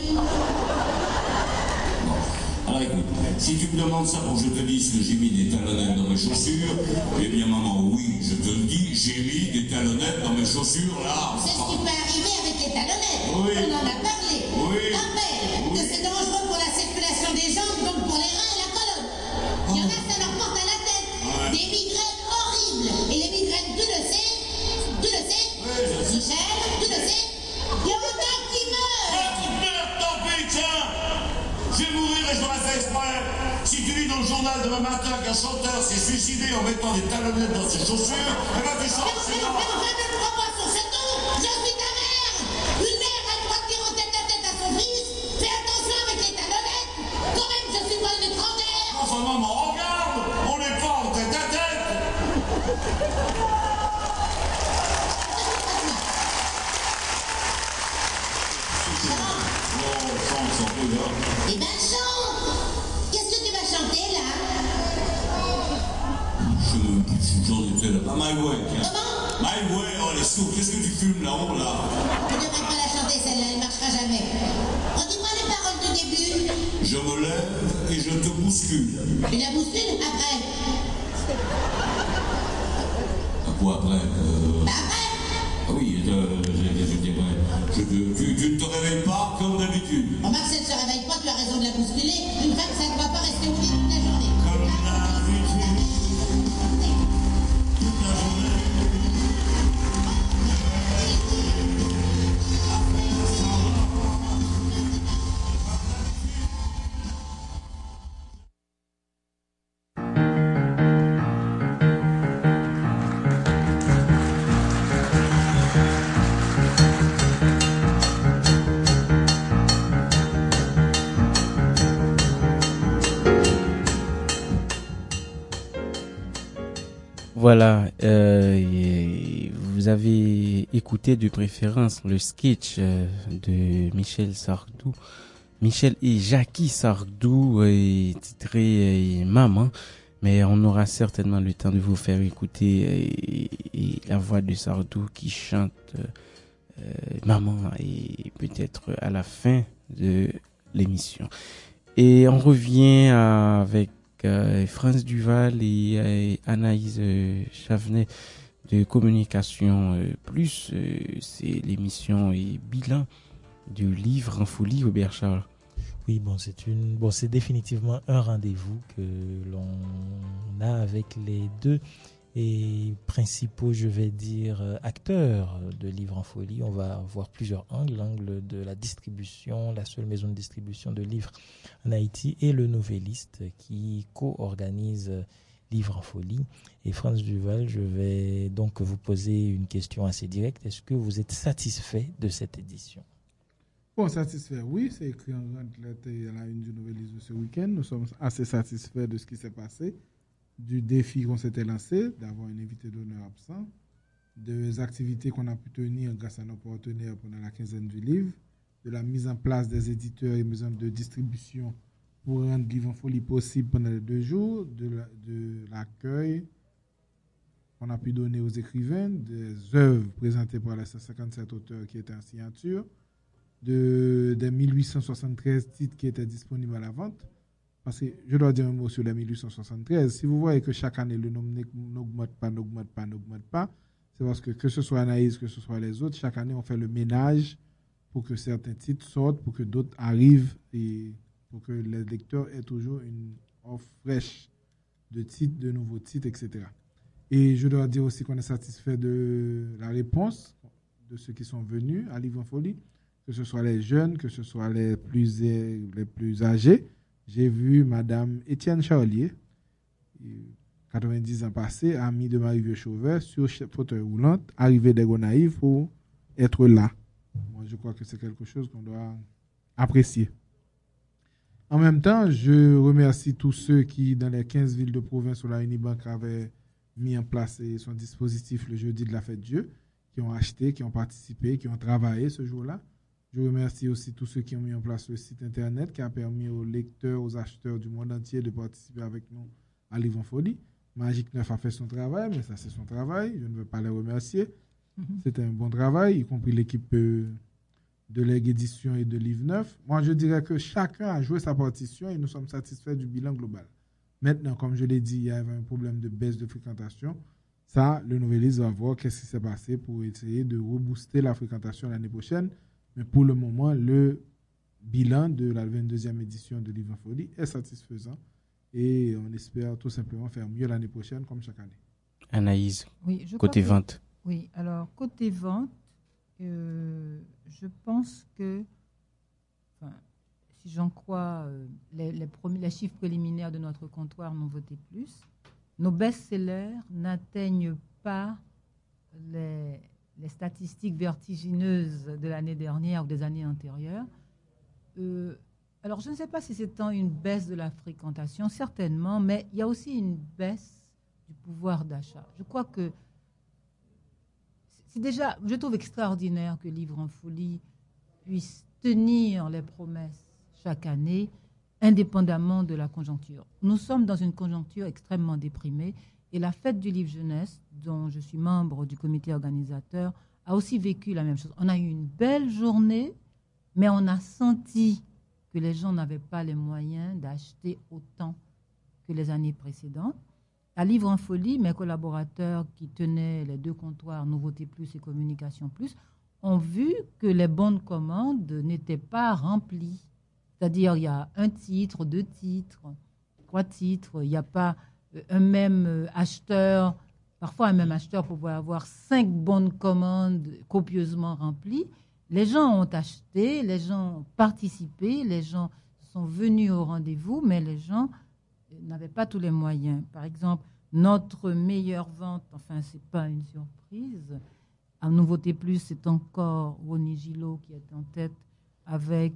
Alors écoute, si tu me demandes ça pour que je te dise que j'ai mis des talonnettes dans mes chaussures, eh bien maman, oui, je te le dis, j'ai mis des talonnettes dans mes chaussures, là. C'est ce qui peut arriver avec les talonnettes. Oui. On en a parlé. Oui. Rappelle que c'est dangereux pour la circulation des jambes, donc pour les reins et la colonne. Il y en a, ça leur porte à la tête. Ouais. Des migraines horribles. Et les migraines, tu le sais. Oui, je sais. Michel, tu le sais. Il y en a qui meurent. Ah, tu meurs, tant pis, tiens. Je vais mourir et je ferai ça exprès. Si tu vis dans au journal demain matin qu'un chanteur s'est suicidé en mettant des talonnettes dans ses chaussures, eh ben tu sens que c'est normal. Je ne crois pas sur ce ton. Je suis ta mère. Une mère a le droit de dire en tête à tête à son fils. Fais attention avec les talonnettes. Quand même, je suis pas une étrangère. Enfin maman, regarde, on n'est pas en tête à tête. Eh ben chante. Qu'est-ce que tu vas chanter là? Je me plus j'en étais là. My Way, tiens. Comment? My Way, oh les sous, qu'est-ce que tu fumes là-haut là? Tu devrais pas la chanter celle-là, elle marchera jamais. Redis-moi les paroles du début. Je me lève et je te bouscule. Tu la bouscules après. À quoi après Bah après. Ah oui, je dirais. Tu ne te réveilles pas comme d'habitude. Remarque, si elle se réveille pas, tu as raison de la bousculer. Une femme, ça ne doit pas rester au lit toute la journée. Comme d'habitude. Toute la journée. Voilà, vous avez écouté de préférence le sketch de Michel Sardou, Michel et Jackie Sardou, titré Maman, mais on aura certainement le temps de vous faire écouter la voix de Sardou qui chante Maman, et peut-être à la fin de l'émission. Et on revient avec France Duval et Anaïs Chavenet de Communication Plus. C'est l'émission et bilan du livre en folie, Robert Charles. Oui, c'est définitivement un rendez-vous que l'on a avec les deux et principaux, je vais dire, acteurs de Livres en folie. On va voir plusieurs angles, l'angle de la distribution, la seule maison de distribution de livres en Haïti, et le novelliste qui co-organise Livres en folie. Et France Duval, je vais donc vous poser une question assez directe. Est-ce que vous êtes satisfait de cette édition? Bon, satisfait, oui, c'est écrit en grande lettre à la une du Nouvellisme ce week-end. Nous sommes assez satisfaits de ce qui s'est passé, du défi qu'on s'était lancé, d'avoir un invité d'honneur absent, des activités qu'on a pu tenir grâce à nos partenaires pendant la quinzaine du livre, de la mise en place des éditeurs et maisons de distribution pour rendre Livre en folie possible pendant les 2 jours, de l'accueil qu'on a pu donner aux écrivains, des œuvres présentées par les 157 auteurs qui étaient en signature, des 1873 titres qui étaient disponibles à la vente. Parce que je dois dire un mot sur les 1873. Si vous voyez que chaque année le nombre n'augmente pas, c'est parce que ce soit Anaïs, que ce soit les autres, chaque année on fait le ménage pour que certains titres sortent, pour que d'autres arrivent et pour que les lecteurs aient toujours une offre fraîche de titres, de nouveaux titres, etc. Et je dois dire aussi qu'on est satisfait de la réponse de ceux qui sont venus à Livre en folie, que ce soit les jeunes, que ce soit les plus âgés. J'ai vu Madame Étienne Charlier, 90 ans passés, amie de Marie-Vieux Chauvet, sur fauteuil roulant, arrivée des Gonaïves pour être là. Moi, je crois que c'est quelque chose qu'on doit apprécier. En même temps, je remercie tous ceux qui, dans les 15 villes de province où la Unibank avait mis en place son dispositif le jeudi de la fête Dieu, qui ont acheté, qui ont participé, qui ont travaillé ce jour-là. Je remercie aussi tous ceux qui ont mis en place le site internet qui a permis aux lecteurs, aux acheteurs du monde entier de participer avec nous à Livre en folie. Magique 9 a fait son travail, mais ça c'est son travail. Je ne veux pas les remercier. C'était un bon travail, y compris l'équipe de Leg Édition et de Livre 9. Moi, je dirais que chacun a joué sa partition et nous sommes satisfaits du bilan global. Maintenant, comme je l'ai dit, il y avait un problème de baisse de fréquentation. Ça, le Nouvelliste va voir qu'est-ce qui s'est passé pour essayer de rebooster la fréquentation l'année prochaine. Mais pour le moment, le bilan de la 22e édition de Livre en folie est satisfaisant et on espère tout simplement faire mieux l'année prochaine comme chaque année. Anaïs, oui, côté vente. Oui, alors côté vente, je pense que si j'en crois les chiffres préliminaires de notre comptoir n'ont voté plus. Nos best-sellers n'atteignent pas les statistiques vertigineuses de l'année dernière ou des années antérieures. Alors, je ne sais pas si c'est tant une baisse de la fréquentation, certainement, mais il y a aussi une baisse du pouvoir d'achat. Je crois que c'est déjà, je trouve extraordinaire que Livre en Folie puisse tenir les promesses chaque année, indépendamment de la conjoncture. Nous sommes dans une conjoncture extrêmement déprimée et la fête du livre jeunesse, dont je suis membre du comité organisateur, a aussi vécu la même chose. On a eu une belle journée, mais on a senti que les gens n'avaient pas les moyens d'acheter autant que les années précédentes. À Livre en Folie, mes collaborateurs qui tenaient les 2 comptoirs Nouveauté Plus et Communication Plus ont vu que les bons de commande n'étaient pas remplis. C'est-à-dire, il y a 1 titre, 2 titres, 3 titres. Il n'y a pas un même acheteur, parfois un même acheteur pour pouvoir avoir 5 bonnes commandes copieusement remplies. Les gens ont acheté, les gens ont participé, les gens sont venus au rendez-vous, mais les gens n'avaient pas tous les moyens. Par exemple, notre meilleure vente, enfin, ce n'est pas une surprise, à Nouveauté Plus, c'est encore Ronnie Gillot qui est en tête avec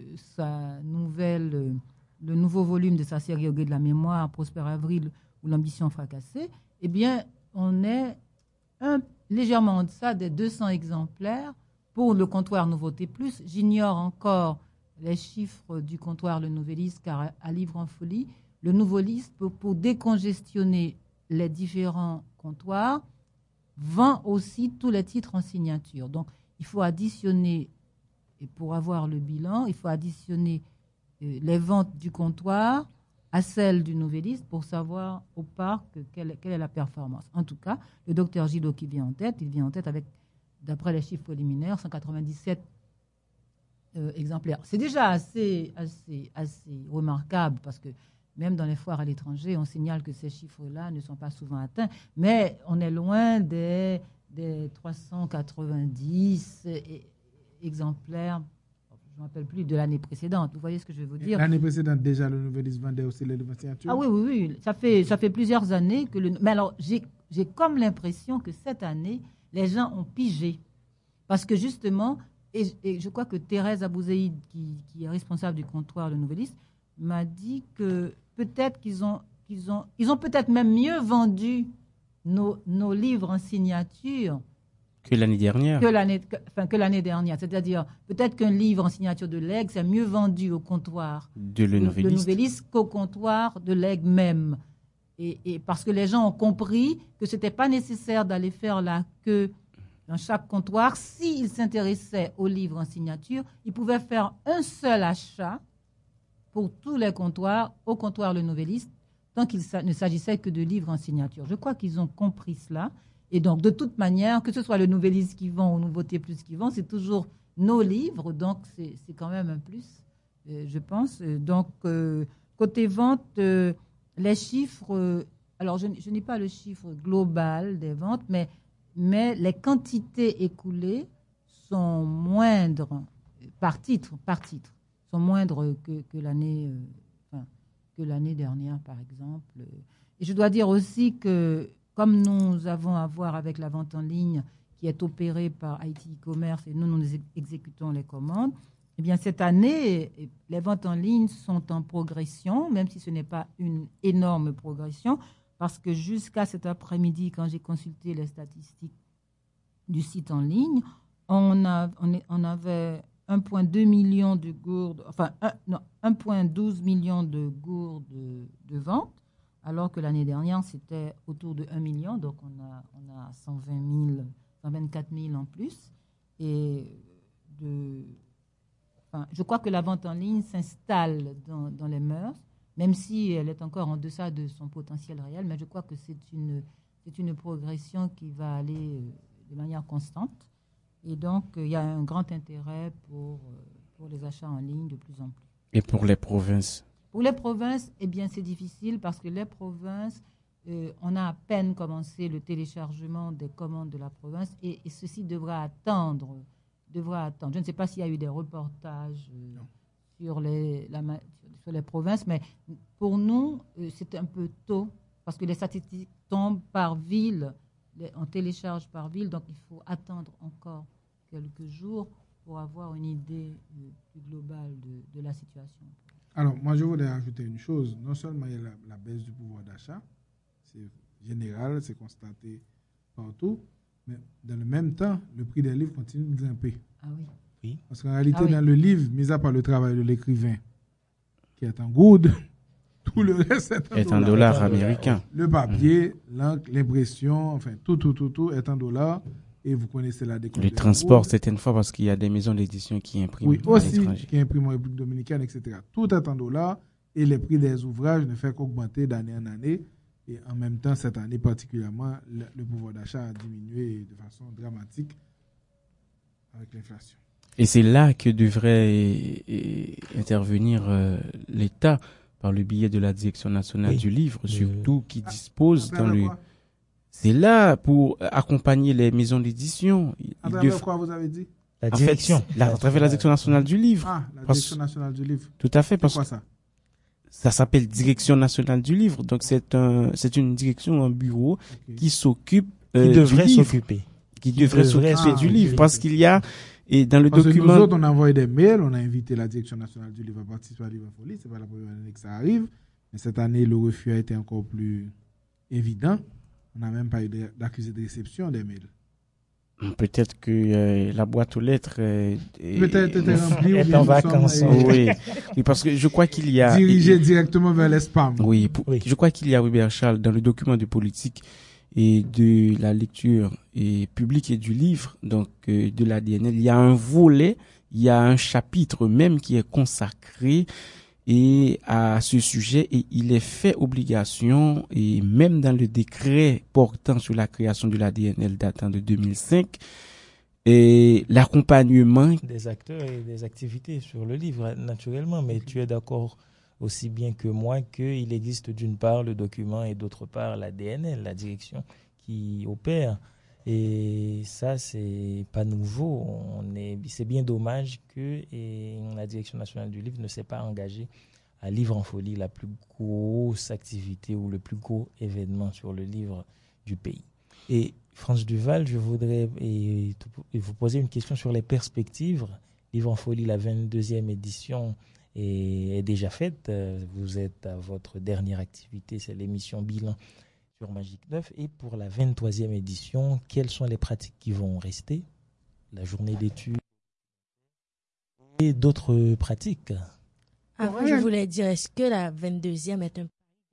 le nouveau volume de sa série Au Gué de la Mémoire, Prosper Avril ou L'Ambition fracassée. Eh bien, on est légèrement en deçà des 200 exemplaires pour le comptoir Nouveauté Plus. J'ignore encore les chiffres du comptoir Le Nouvelliste, car à Livre en Folie, le Nouvelliste, pour décongestionner les différents comptoirs, vend aussi tous les titres en signature. Donc, il faut additionner, et pour avoir le bilan, il faut additionner les ventes du comptoir à celles du Nouvelliste pour savoir au parc quelle est la performance. En tout cas, le docteur Gillot qui vient en tête, il vient en tête avec, d'après les chiffres préliminaires, 197 exemplaires. C'est déjà assez remarquable parce que même dans les foires à l'étranger, on signale que ces chiffres-là ne sont pas souvent atteints, mais on est loin des 390 exemplaires, je ne me rappelle plus, de l'année précédente. Vous voyez ce que je veux dire? L'année précédente, déjà, le Nouvelliste vendait aussi les livres en signature. Ah oui. Ça fait plusieurs années que Mais alors, j'ai comme l'impression que cette année, les gens ont pigé. Parce que justement, et je crois que Thérèse Abouzeïd, qui est responsable du comptoir Le Nouvelliste, m'a dit que peut-être qu'ils ont peut-être même mieux vendu nos livres en signature que l'année dernière. Que l'année dernière. C'est-à-dire, peut-être qu'un livre en signature de l'Aigle, c'est mieux vendu au comptoir de Le Nouvelliste qu'au comptoir de l'Aigle même. Et parce que les gens ont compris que ce n'était pas nécessaire d'aller faire la queue dans chaque comptoir. S'ils s'intéressaient aux livres en signature, ils pouvaient faire un seul achat pour tous les comptoirs, au comptoir Le Nouvelliste, tant qu'il ne s'agissait que de livres en signature. Je crois qu'ils ont compris cela. Et donc, de toute manière, que ce soit Le Nouvelliste qui vend ou Nouveauté Plus qui vend, c'est toujours nos livres. Donc, c'est quand même un plus, je pense. Donc, côté vente, les chiffres... alors, je n'ai pas le chiffre global des ventes, mais les quantités écoulées sont moindres par titre. Sont moindres que l'année dernière, par exemple. Et je dois dire aussi que, comme nous avons à voir avec la vente en ligne qui est opérée par IT e-commerce et nous exécutons les commandes, eh bien, cette année, les ventes en ligne sont en progression, même si ce n'est pas une énorme progression, parce que jusqu'à cet après-midi, quand j'ai consulté les statistiques du site en ligne, on avait 1,2 million de gourdes, 1,12 million de gourdes de vente, alors que l'année dernière, c'était autour de 1 million, donc on a 124 000 en plus. Et je crois que la vente en ligne s'installe dans les mœurs, même si elle est encore en deçà de son potentiel réel, mais je crois que c'est une progression qui va aller de manière constante. Et donc, il y a un grand intérêt pour les achats en ligne de plus en plus. Et pour les provinces? Pour les provinces, eh bien, c'est difficile parce que les provinces, on a à peine commencé le téléchargement des commandes de la province et ceci devra attendre. Je ne sais pas s'il y a eu des reportages sur les provinces, mais pour nous, c'est un peu tôt parce que les statistiques tombent par ville, on télécharge par ville, donc il faut attendre encore quelques jours pour avoir une idée plus globale de la situation. Alors, moi, je voudrais ajouter une chose. Non seulement il y a la baisse du pouvoir d'achat, c'est général, c'est constaté partout, mais dans le même temps, le prix des livres continue de grimper. Ah oui. Oui. Parce qu'en réalité, dans le livre, mis à part le travail de l'écrivain, qui est en good, tout le reste est en dollars américains. Le papier, l'encre, l'impression, enfin, tout est en dollars. Et vous connaissez la décote. Le transport, certaines fois, parce qu'il y a des maisons d'édition qui impriment. Oui, aussi, qui impriment en République dominicaine, etc. Tout est en dollars et les prix des ouvrages ne fait qu'augmenter d'année en année. Et en même temps, cette année particulièrement, le pouvoir d'achat a diminué de façon dramatique avec l'inflation. Et c'est là que devrait intervenir l'État par le biais de la Direction nationale du livre, surtout qui dispose dans le... C'est là pour accompagner les maisons d'édition. À travers quoi vous avez dit? La direction. À travers la Direction nationale du livre. Ah, la Direction nationale du livre. Tout à fait. C'est quoi ça? Ça s'appelle Direction nationale du livre. Donc c'est une direction, un bureau qui s'occupe qui devrait s'occuper. Qui devrait s'occuper du livre. Parce qu'il y a... Et dans le document... Que nous autres, on a envoyé des mails, on a invité la Direction nationale du livre à participer à Livre en Folie. C'est pas la première année que ça arrive. Mais cette année, le refus a été encore plus évident. On n'a même pas eu d'accusé de réception des mails. Peut-être que la boîte aux lettres peut-être était remplie est en vacances. Oui, parce que je crois qu'il y a... Dirigé directement vers les spams. Oui, je crois qu'il y a, Robert Charles, dans le document de politique et de la lecture publique et du livre, donc de l'ADNL, il y a un volet, il y a un chapitre même qui est consacré et à ce sujet, et il est fait obligation, et même dans le décret portant sur la création de l'ADNL datant de 2005, et l'accompagnement des acteurs et des activités sur le livre, naturellement, mais tu es d'accord aussi bien que moi qu'il existe d'une part le document et d'autre part l'ADNL, la direction qui opère. Et ça, c'est pas nouveau. C'est bien dommage que la Direction nationale du livre ne s'est pas engagée à Livre en Folie, la plus grosse activité ou le plus gros événement sur le livre du pays. Et France Duval, je voudrais vous poser une question sur les perspectives. Livre en Folie, la 22e édition est déjà faite. Vous êtes à votre dernière activité, c'est l'émission Bilan sur Magique 9. Et pour la 23e édition, quelles sont les pratiques qui vont rester? La journée d'études et d'autres pratiques. Avant, je voulais dire, est-ce que la 22e est un...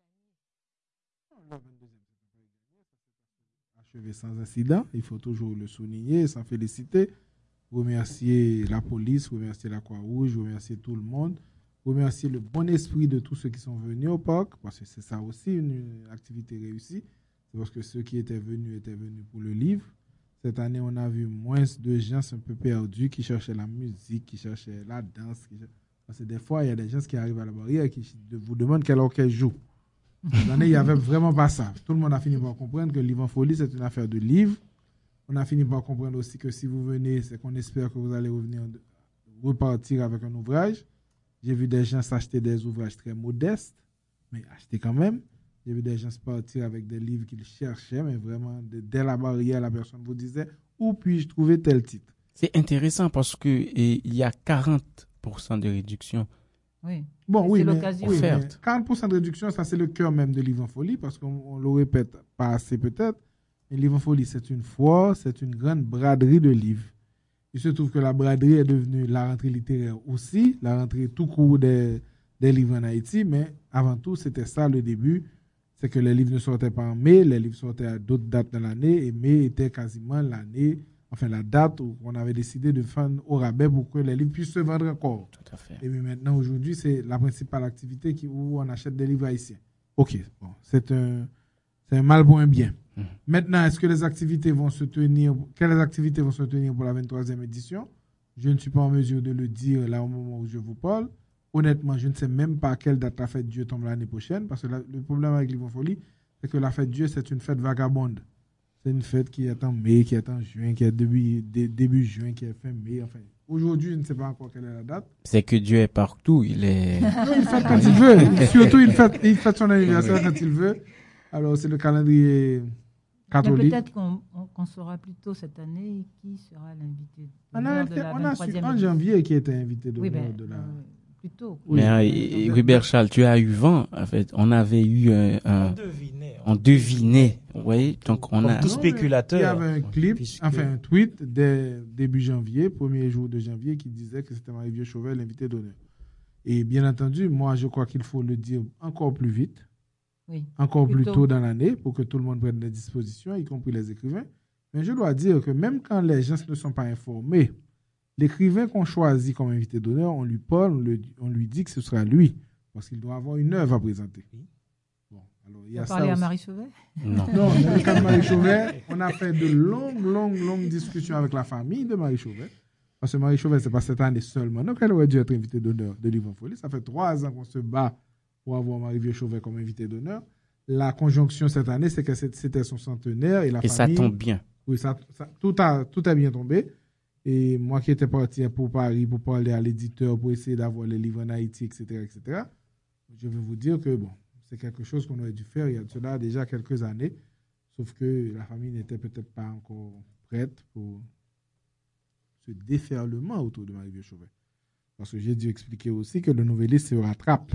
Achevé sans incident, il faut toujours le souligner, s'en féliciter, remercier la police, remercier la Croix-Rouge, remercier tout le monde, remercier le bon esprit de tous ceux qui sont venus au parc, parce que c'est ça aussi une activité réussie. C'est parce que ceux qui étaient venus pour le livre. Cette année, on a vu moins de gens un peu perdus qui cherchaient la musique, qui cherchaient la danse. Parce que des fois, il y a des gens qui arrivent à la barrière et qui vous demandent quel orchestre joue. Cette année, il n'y avait vraiment pas ça. Tout le monde a fini par comprendre que Livre en Folie, c'est une affaire de livre. On a fini par comprendre aussi que si vous venez, c'est qu'on espère que vous allez repartir avec un ouvrage. J'ai vu des gens s'acheter des ouvrages très modestes, mais acheter quand même. J'ai vu des gens se partir avec des livres qu'ils cherchaient, mais vraiment, dès la barrière, la personne vous disait « Où puis-je trouver tel titre ?» C'est intéressant parce qu'il y a 40% de réduction. Oui. Bon, oui, mais, l'occasion. oui, mais 40% de réduction, ça c'est le cœur même de Livre en Folie, parce qu'on le répète pas assez peut-être, mais Livre en Folie, c'est une foire, c'est une grande braderie de livres. Il se trouve que la braderie est devenue la rentrée littéraire aussi, la rentrée tout court des livres en Haïti, mais avant tout, c'était ça le début, c'est que les livres ne sortaient pas en mai, les livres sortaient à d'autres dates dans l'année, et mai était quasiment l'année, enfin la date où on avait décidé de faire au rabais pour que les livres puissent se vendre encore. Tout à fait. Et puis maintenant, aujourd'hui, c'est la principale activité où on achète des livres haïtiens. Ok, bon, c'est un mal pour un bien. Maintenant, est-ce que les activités vont se tenir, quelles activités vont se tenir pour la 23e édition? Je ne suis pas en mesure de le dire là au moment où je vous parle. Honnêtement, je ne sais même pas à quelle date la fête Dieu tombe l'année prochaine, parce que le problème avec Livre en Folie, c'est que la fête Dieu, c'est une fête vagabonde. C'est une fête qui est en mai, qui est en juin, qui est début juin, qui est fin mai. Enfin, Aujourd'hui, je ne sais pas encore quelle est la date. C'est que Dieu est partout. Il est. Non, il fête quand il veut. Surtout, il fête son anniversaire quand il veut. Alors, c'est le calendrier catholique. Peut-être qu'on saura plus tôt cette année qui sera l'invité. On a su en janvier qui était invité de la. Plus tôt. Oui. Mais Hubert Charles, tu as eu vent. En fait, on avait eu on devinait. Oui, donc on a. Tout spéculateur. Il y avait un clip, un tweet début janvier, premier jour de janvier, qui disait que c'était Marie-Vieux Chauvet, l'invité d'honneur. Et bien entendu, moi, je crois qu'il faut le dire encore plus vite, encore plus tôt dans l'année, pour que tout le monde prenne des dispositions, y compris les écrivains. Mais je dois dire que même quand les gens ne sont pas informés, l'écrivain qu'on choisit comme invité d'honneur, on lui parle, on lui dit que ce sera lui, parce qu'il doit avoir une œuvre à présenter. Bon, alors, il y a ça parlé à Marie Chauvet? Non, dans le cas de Marie Chauvet, on a fait de longues discussions avec la famille de Marie Chauvet. Parce que Marie Chauvet, ce n'est pas cette année seulement. Donc, elle aurait dû être invitée d'honneur de Livre en Folie. Ça fait 3 ans qu'on se bat pour avoir Marie-Vieux Chauvet comme invitée d'honneur. La conjonction cette année, c'est que c'était son centenaire. Et famille, ça tombe bien. Oui, tout a bien tombé. Et moi qui étais parti pour Paris, pour parler à l'éditeur, pour essayer d'avoir les livres en Haïti, etc., je vais vous dire que c'est quelque chose qu'on aurait dû faire il y a cela déjà quelques années. Sauf que la famille n'était peut-être pas encore prête pour ce déferlement autour de Marie-Vieux Chauvet. Parce que j'ai dû expliquer aussi que le nouvelliste se rattrape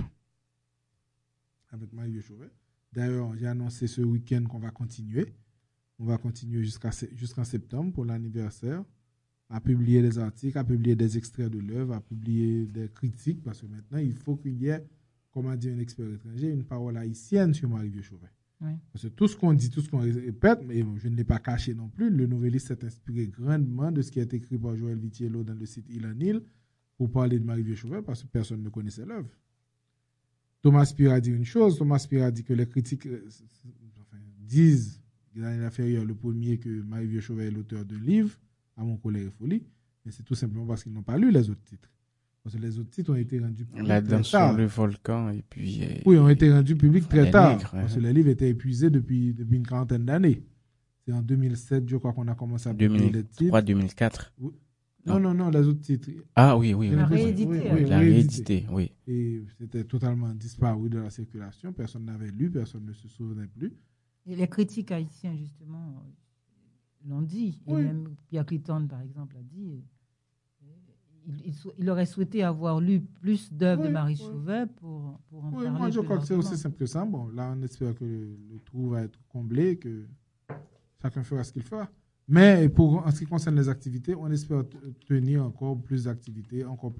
avec Marie-Vieux Chauvet. D'ailleurs, j'ai annoncé ce week-end qu'on va continuer. On va continuer jusqu'en septembre pour l'anniversaire, à publier des articles, à publier des extraits de l'œuvre, à publier des critiques, parce que maintenant, il faut qu'il y ait, comme a dit un expert étranger, une parole haïtienne sur Marie-Vieux Chauvet. Oui. Parce que tout ce qu'on dit, tout ce qu'on répète, mais je ne l'ai pas caché non plus, le nouvelliste s'est inspiré grandement de ce qui a été écrit par Joël Vitiello dans le site Il en Il pour parler de Marie-Vieux Chauvet, parce que personne ne connaissait l'œuvre. Thomas Pire a dit une chose, Thomas Pire a dit que les critiques disent, l'année inférieure, le premier, que Marie-Vieux Chauvet est l'auteur de livres, à Mon colère et folie, mais c'est tout simplement parce qu'ils n'ont pas lu les autres titres. Parce que les autres titres ont été rendus publics La danse sur le volcan, et puis... oui, ont été rendus publics très tard, parce que les livres étaient épuisés depuis une quarantaine d'années. C'est en 2007, je crois qu'on a commencé à publier les titres. 2004. Oui. Non, les autres titres. Ah oui. La réédité. La réédité, oui. Et c'était totalement disparu de la circulation. Personne n'avait lu, personne ne se souvenait plus. Et les critiques haïtiens, justement, l'ont dit. Et même Pierre Cliton, par exemple, a dit... Il aurait souhaité avoir lu plus d'œuvres de Marie Chauvet pour en parler. Moi, je crois que c'est aussi simple que ça. Bon, là, on espère que le trou va être comblé, que chacun fera ce qu'il fera. Mais en ce qui concerne les activités, on espère tenir encore plus d'activités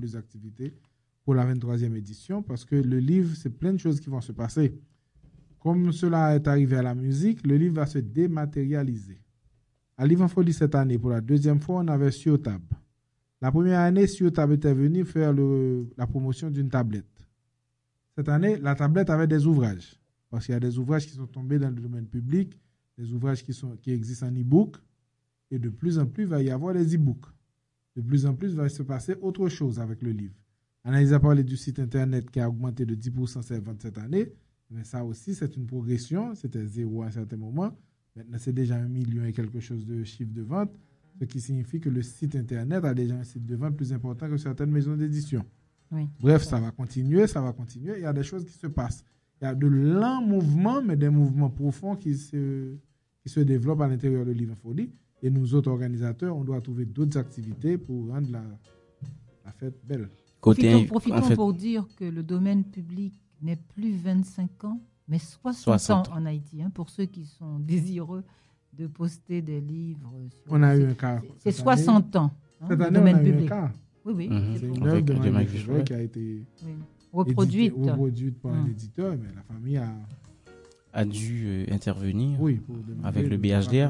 pour la 23e édition, parce que le livre, c'est plein de choses qui vont se passer. Comme cela est arrivé à la musique, le livre va se dématérialiser. À Livre en Folie cette année, pour la 2e fois, on avait Siotab. La première année, Siotab était venu faire la promotion d'une tablette. Cette année, la tablette avait des ouvrages. Parce qu'il y a des ouvrages qui sont tombés dans le domaine public, des ouvrages qui existent en e-book. Et de plus en plus, il va y avoir des e-books. De plus en plus, il va se passer autre chose avec le livre. Anaïs a parlé du site Internet qui a augmenté de 10% ses ventes cette année. Mais ça aussi, c'est une progression. C'était 0 à un certain moment. Maintenant, c'est déjà 1 million et quelque chose de chiffre de vente. Ce qui signifie que le site Internet a déjà un site de vente plus important que certaines maisons d'édition. Oui. Bref, ça va continuer. Il y a des choses qui se passent. Il y a de lents mouvements, mais des mouvements profonds qui se développent à l'intérieur de Livre en Folie. Et nous autres organisateurs, on doit trouver d'autres activités pour rendre la fête belle. Profitons pour dire que le domaine public n'est plus 25 ans, mais 60 ans en Haïti, pour ceux qui sont désireux de poster des livres. On a eu un cas. C'est 60 ans. Cette année, on a eu un cas. Oui. C'est une œuvre de Marie-Vieux Chauvet qui a été reproduite par un éditeur, mais la famille a dû intervenir avec le BHDR.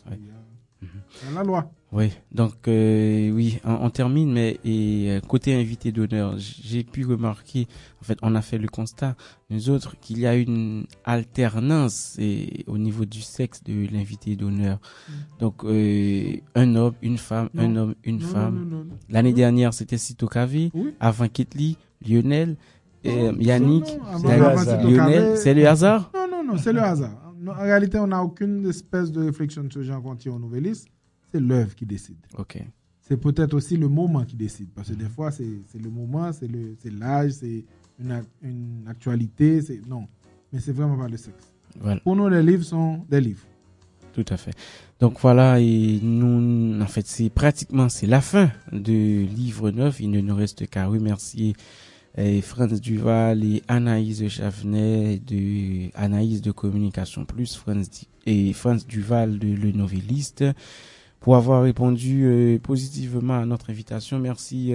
La loi. Oui, donc on termine, mais côté invité d'honneur, j'ai pu remarquer, en fait, on a fait le constat, nous autres, qu'il y a une alternance au niveau du sexe de l'invité d'honneur. Donc, un homme, une femme, un homme, une femme. Non. L'année dernière, c'était Sito Kavi, avant Ketli, Lionel, Yannick, Lionel. C'est le hasard? Non, c'est le hasard. En réalité, on n'a aucune espèce de réflexion de ce genre quand il y a un nouvelliste. C'est l'œuvre qui décide. Ok. c'est peut-être aussi le moment qui décide. Parce que des fois, c'est le moment, c'est l'âge, c'est une actualité. Non, mais c'est vraiment pas le sexe. Voilà. Pour nous, les livres sont des livres. Tout à fait. Donc voilà, et nous, en fait, c'est la fin de Livre 9. Il ne nous reste qu'à remercier Franz Duval et Anaïs Chavenet de Anaïs de Communication Plus, Franz Duval de Le Novelliste, pour avoir répondu positivement à notre invitation. Merci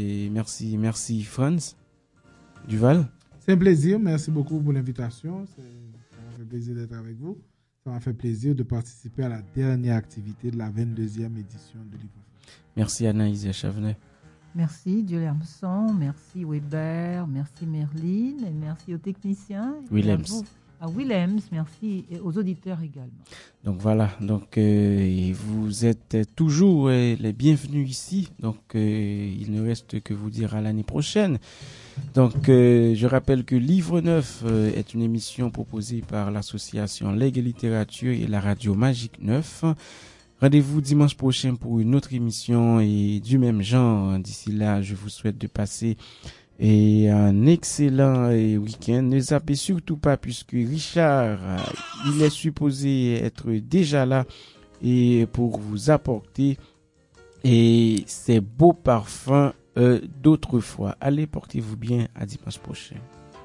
Franz Duval. C'est un plaisir. Merci beaucoup pour l'invitation. Ça m'a fait plaisir d'être avec vous. Ça m'a fait plaisir de participer à la dernière activité de la 22e édition de Livre. Merci Anaïs Chavenet. Merci Dieu Lermson, merci Weber, merci Merline, et merci aux techniciens. Willems. À Willems, merci, et aux auditeurs également. Donc voilà, vous êtes toujours les bienvenus ici. Donc il ne reste que vous dire à l'année prochaine. Donc je rappelle que Livre 9 est une émission proposée par l'association Legs et Littérature et la radio Magique 9. Rendez-vous dimanche prochain pour une autre émission et du même genre. D'ici là, je vous souhaite de passer un excellent week-end. Ne zappez surtout pas puisque Richard, il est supposé être déjà là et pour vous apporter ces beaux parfums d'autrefois. Allez, portez-vous bien. À dimanche prochain.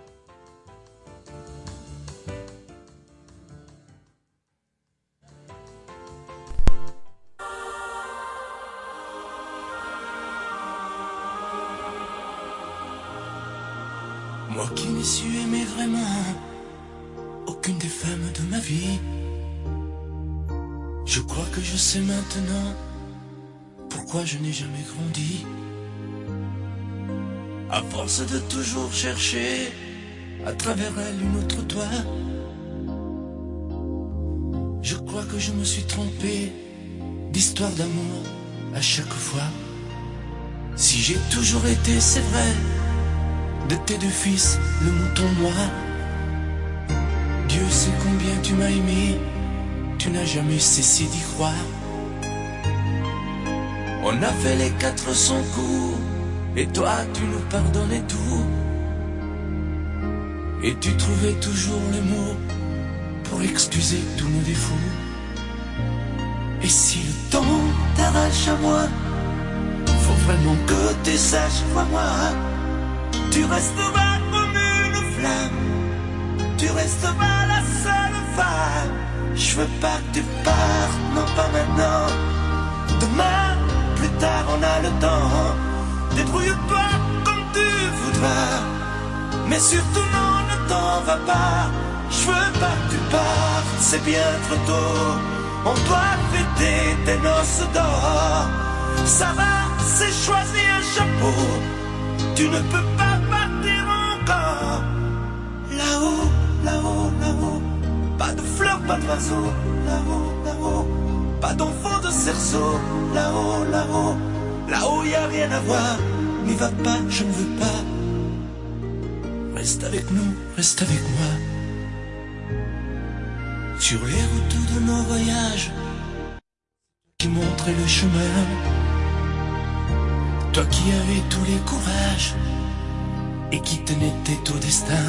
Moi qui n'ai su aimer vraiment aucune des femmes de ma vie, je crois que je sais maintenant pourquoi je n'ai jamais grandi. À force de toujours chercher à travers elle une autre toi, je crois que je me suis trompé d'histoire d'amour à chaque fois. Si j'ai toujours été, c'est vrai, de tes deux fils, le mouton noir. Dieu sait combien tu m'as aimé, tu n'as jamais cessé d'y croire. On a fait les 400 coups, et toi tu nous pardonnais tout. Et tu trouvais toujours les mots pour excuser tous nos défauts. Et si le temps t'arrache à moi, faut vraiment que tu saches, crois-moi, tu resteras comme une flamme, tu resteras la seule femme. Je veux pas que tu partes, non pas maintenant. Demain, plus tard on a le temps. Débrouille-toi comme tu voudras, mais surtout non, ne t'en va pas. Je veux pas que tu partes, c'est bien trop tôt. On doit fêter tes noces d'or. Ça va, c'est choisi un chapeau. Tu ne peux pas partir encore. Là-haut, là-haut, là-haut, pas de fleurs, pas d'oiseaux. Là-haut, là-haut, pas d'enfants de cerceau. Là-haut, là-haut, là-haut y a rien à voir. N'y va pas, je ne veux pas. Reste avec nous, reste avec moi. Sur les routes de nos voyages, qui montrait le chemin, toi qui avais tous les courages et qui tenais tête au destin.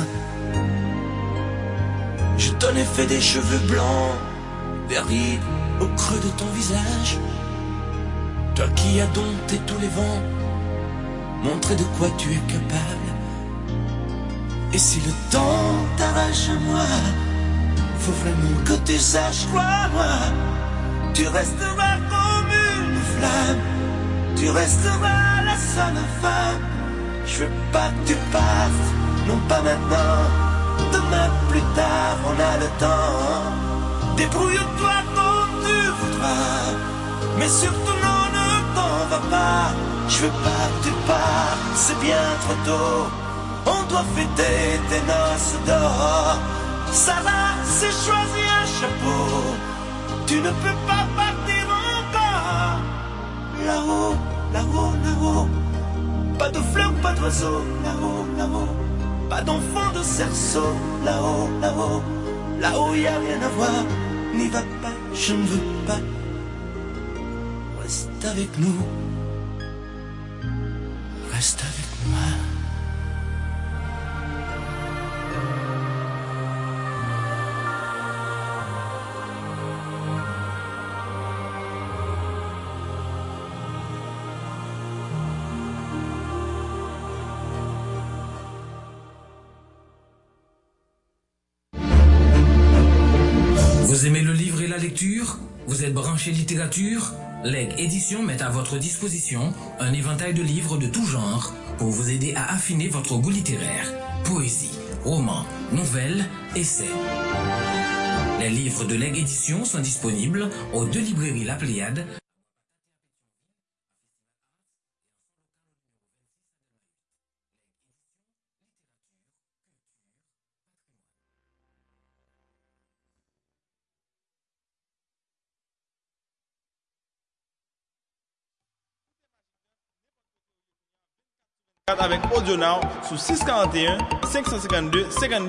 Je t'en ai fait des cheveux blancs, des rides au creux de ton visage. Toi qui as dompté tous les vents, montré de quoi tu es capable. Et si le temps t'arrache à moi, faut vraiment que tu saches, crois-moi, tu resteras comme une flamme, tu resteras la seule femme. Je veux pas que tu partes, non pas maintenant. Demain plus tard on a le temps. Débrouille-toi comme tu voudras, mais surtout non, ne t'en va pas. Je veux pas que tu partes, c'est bien trop tôt. On doit fêter tes noces d'or. Ça va, c'est choisi un chapeau. Tu ne peux pas partir encore. Là-haut, là-haut, là-haut, pas de fleurs, pas d'oiseaux. Là-haut, là-haut, pas d'enfants de cerceau. Là-haut, là-haut, là-haut y a rien à voir. N'y va pas, je ne veux pas. Reste avec nous, reste avec moi. Vous aimez le livre et la lecture? Vous êtes branché littérature? Leg Édition met à votre disposition un éventail de livres de tout genre pour vous aider à affiner votre goût littéraire. Poésie, romans, nouvelles, essais. Les livres de Leg Édition sont disponibles aux 2 librairies La Pléiade. Avec Audio Now sous 641 552 52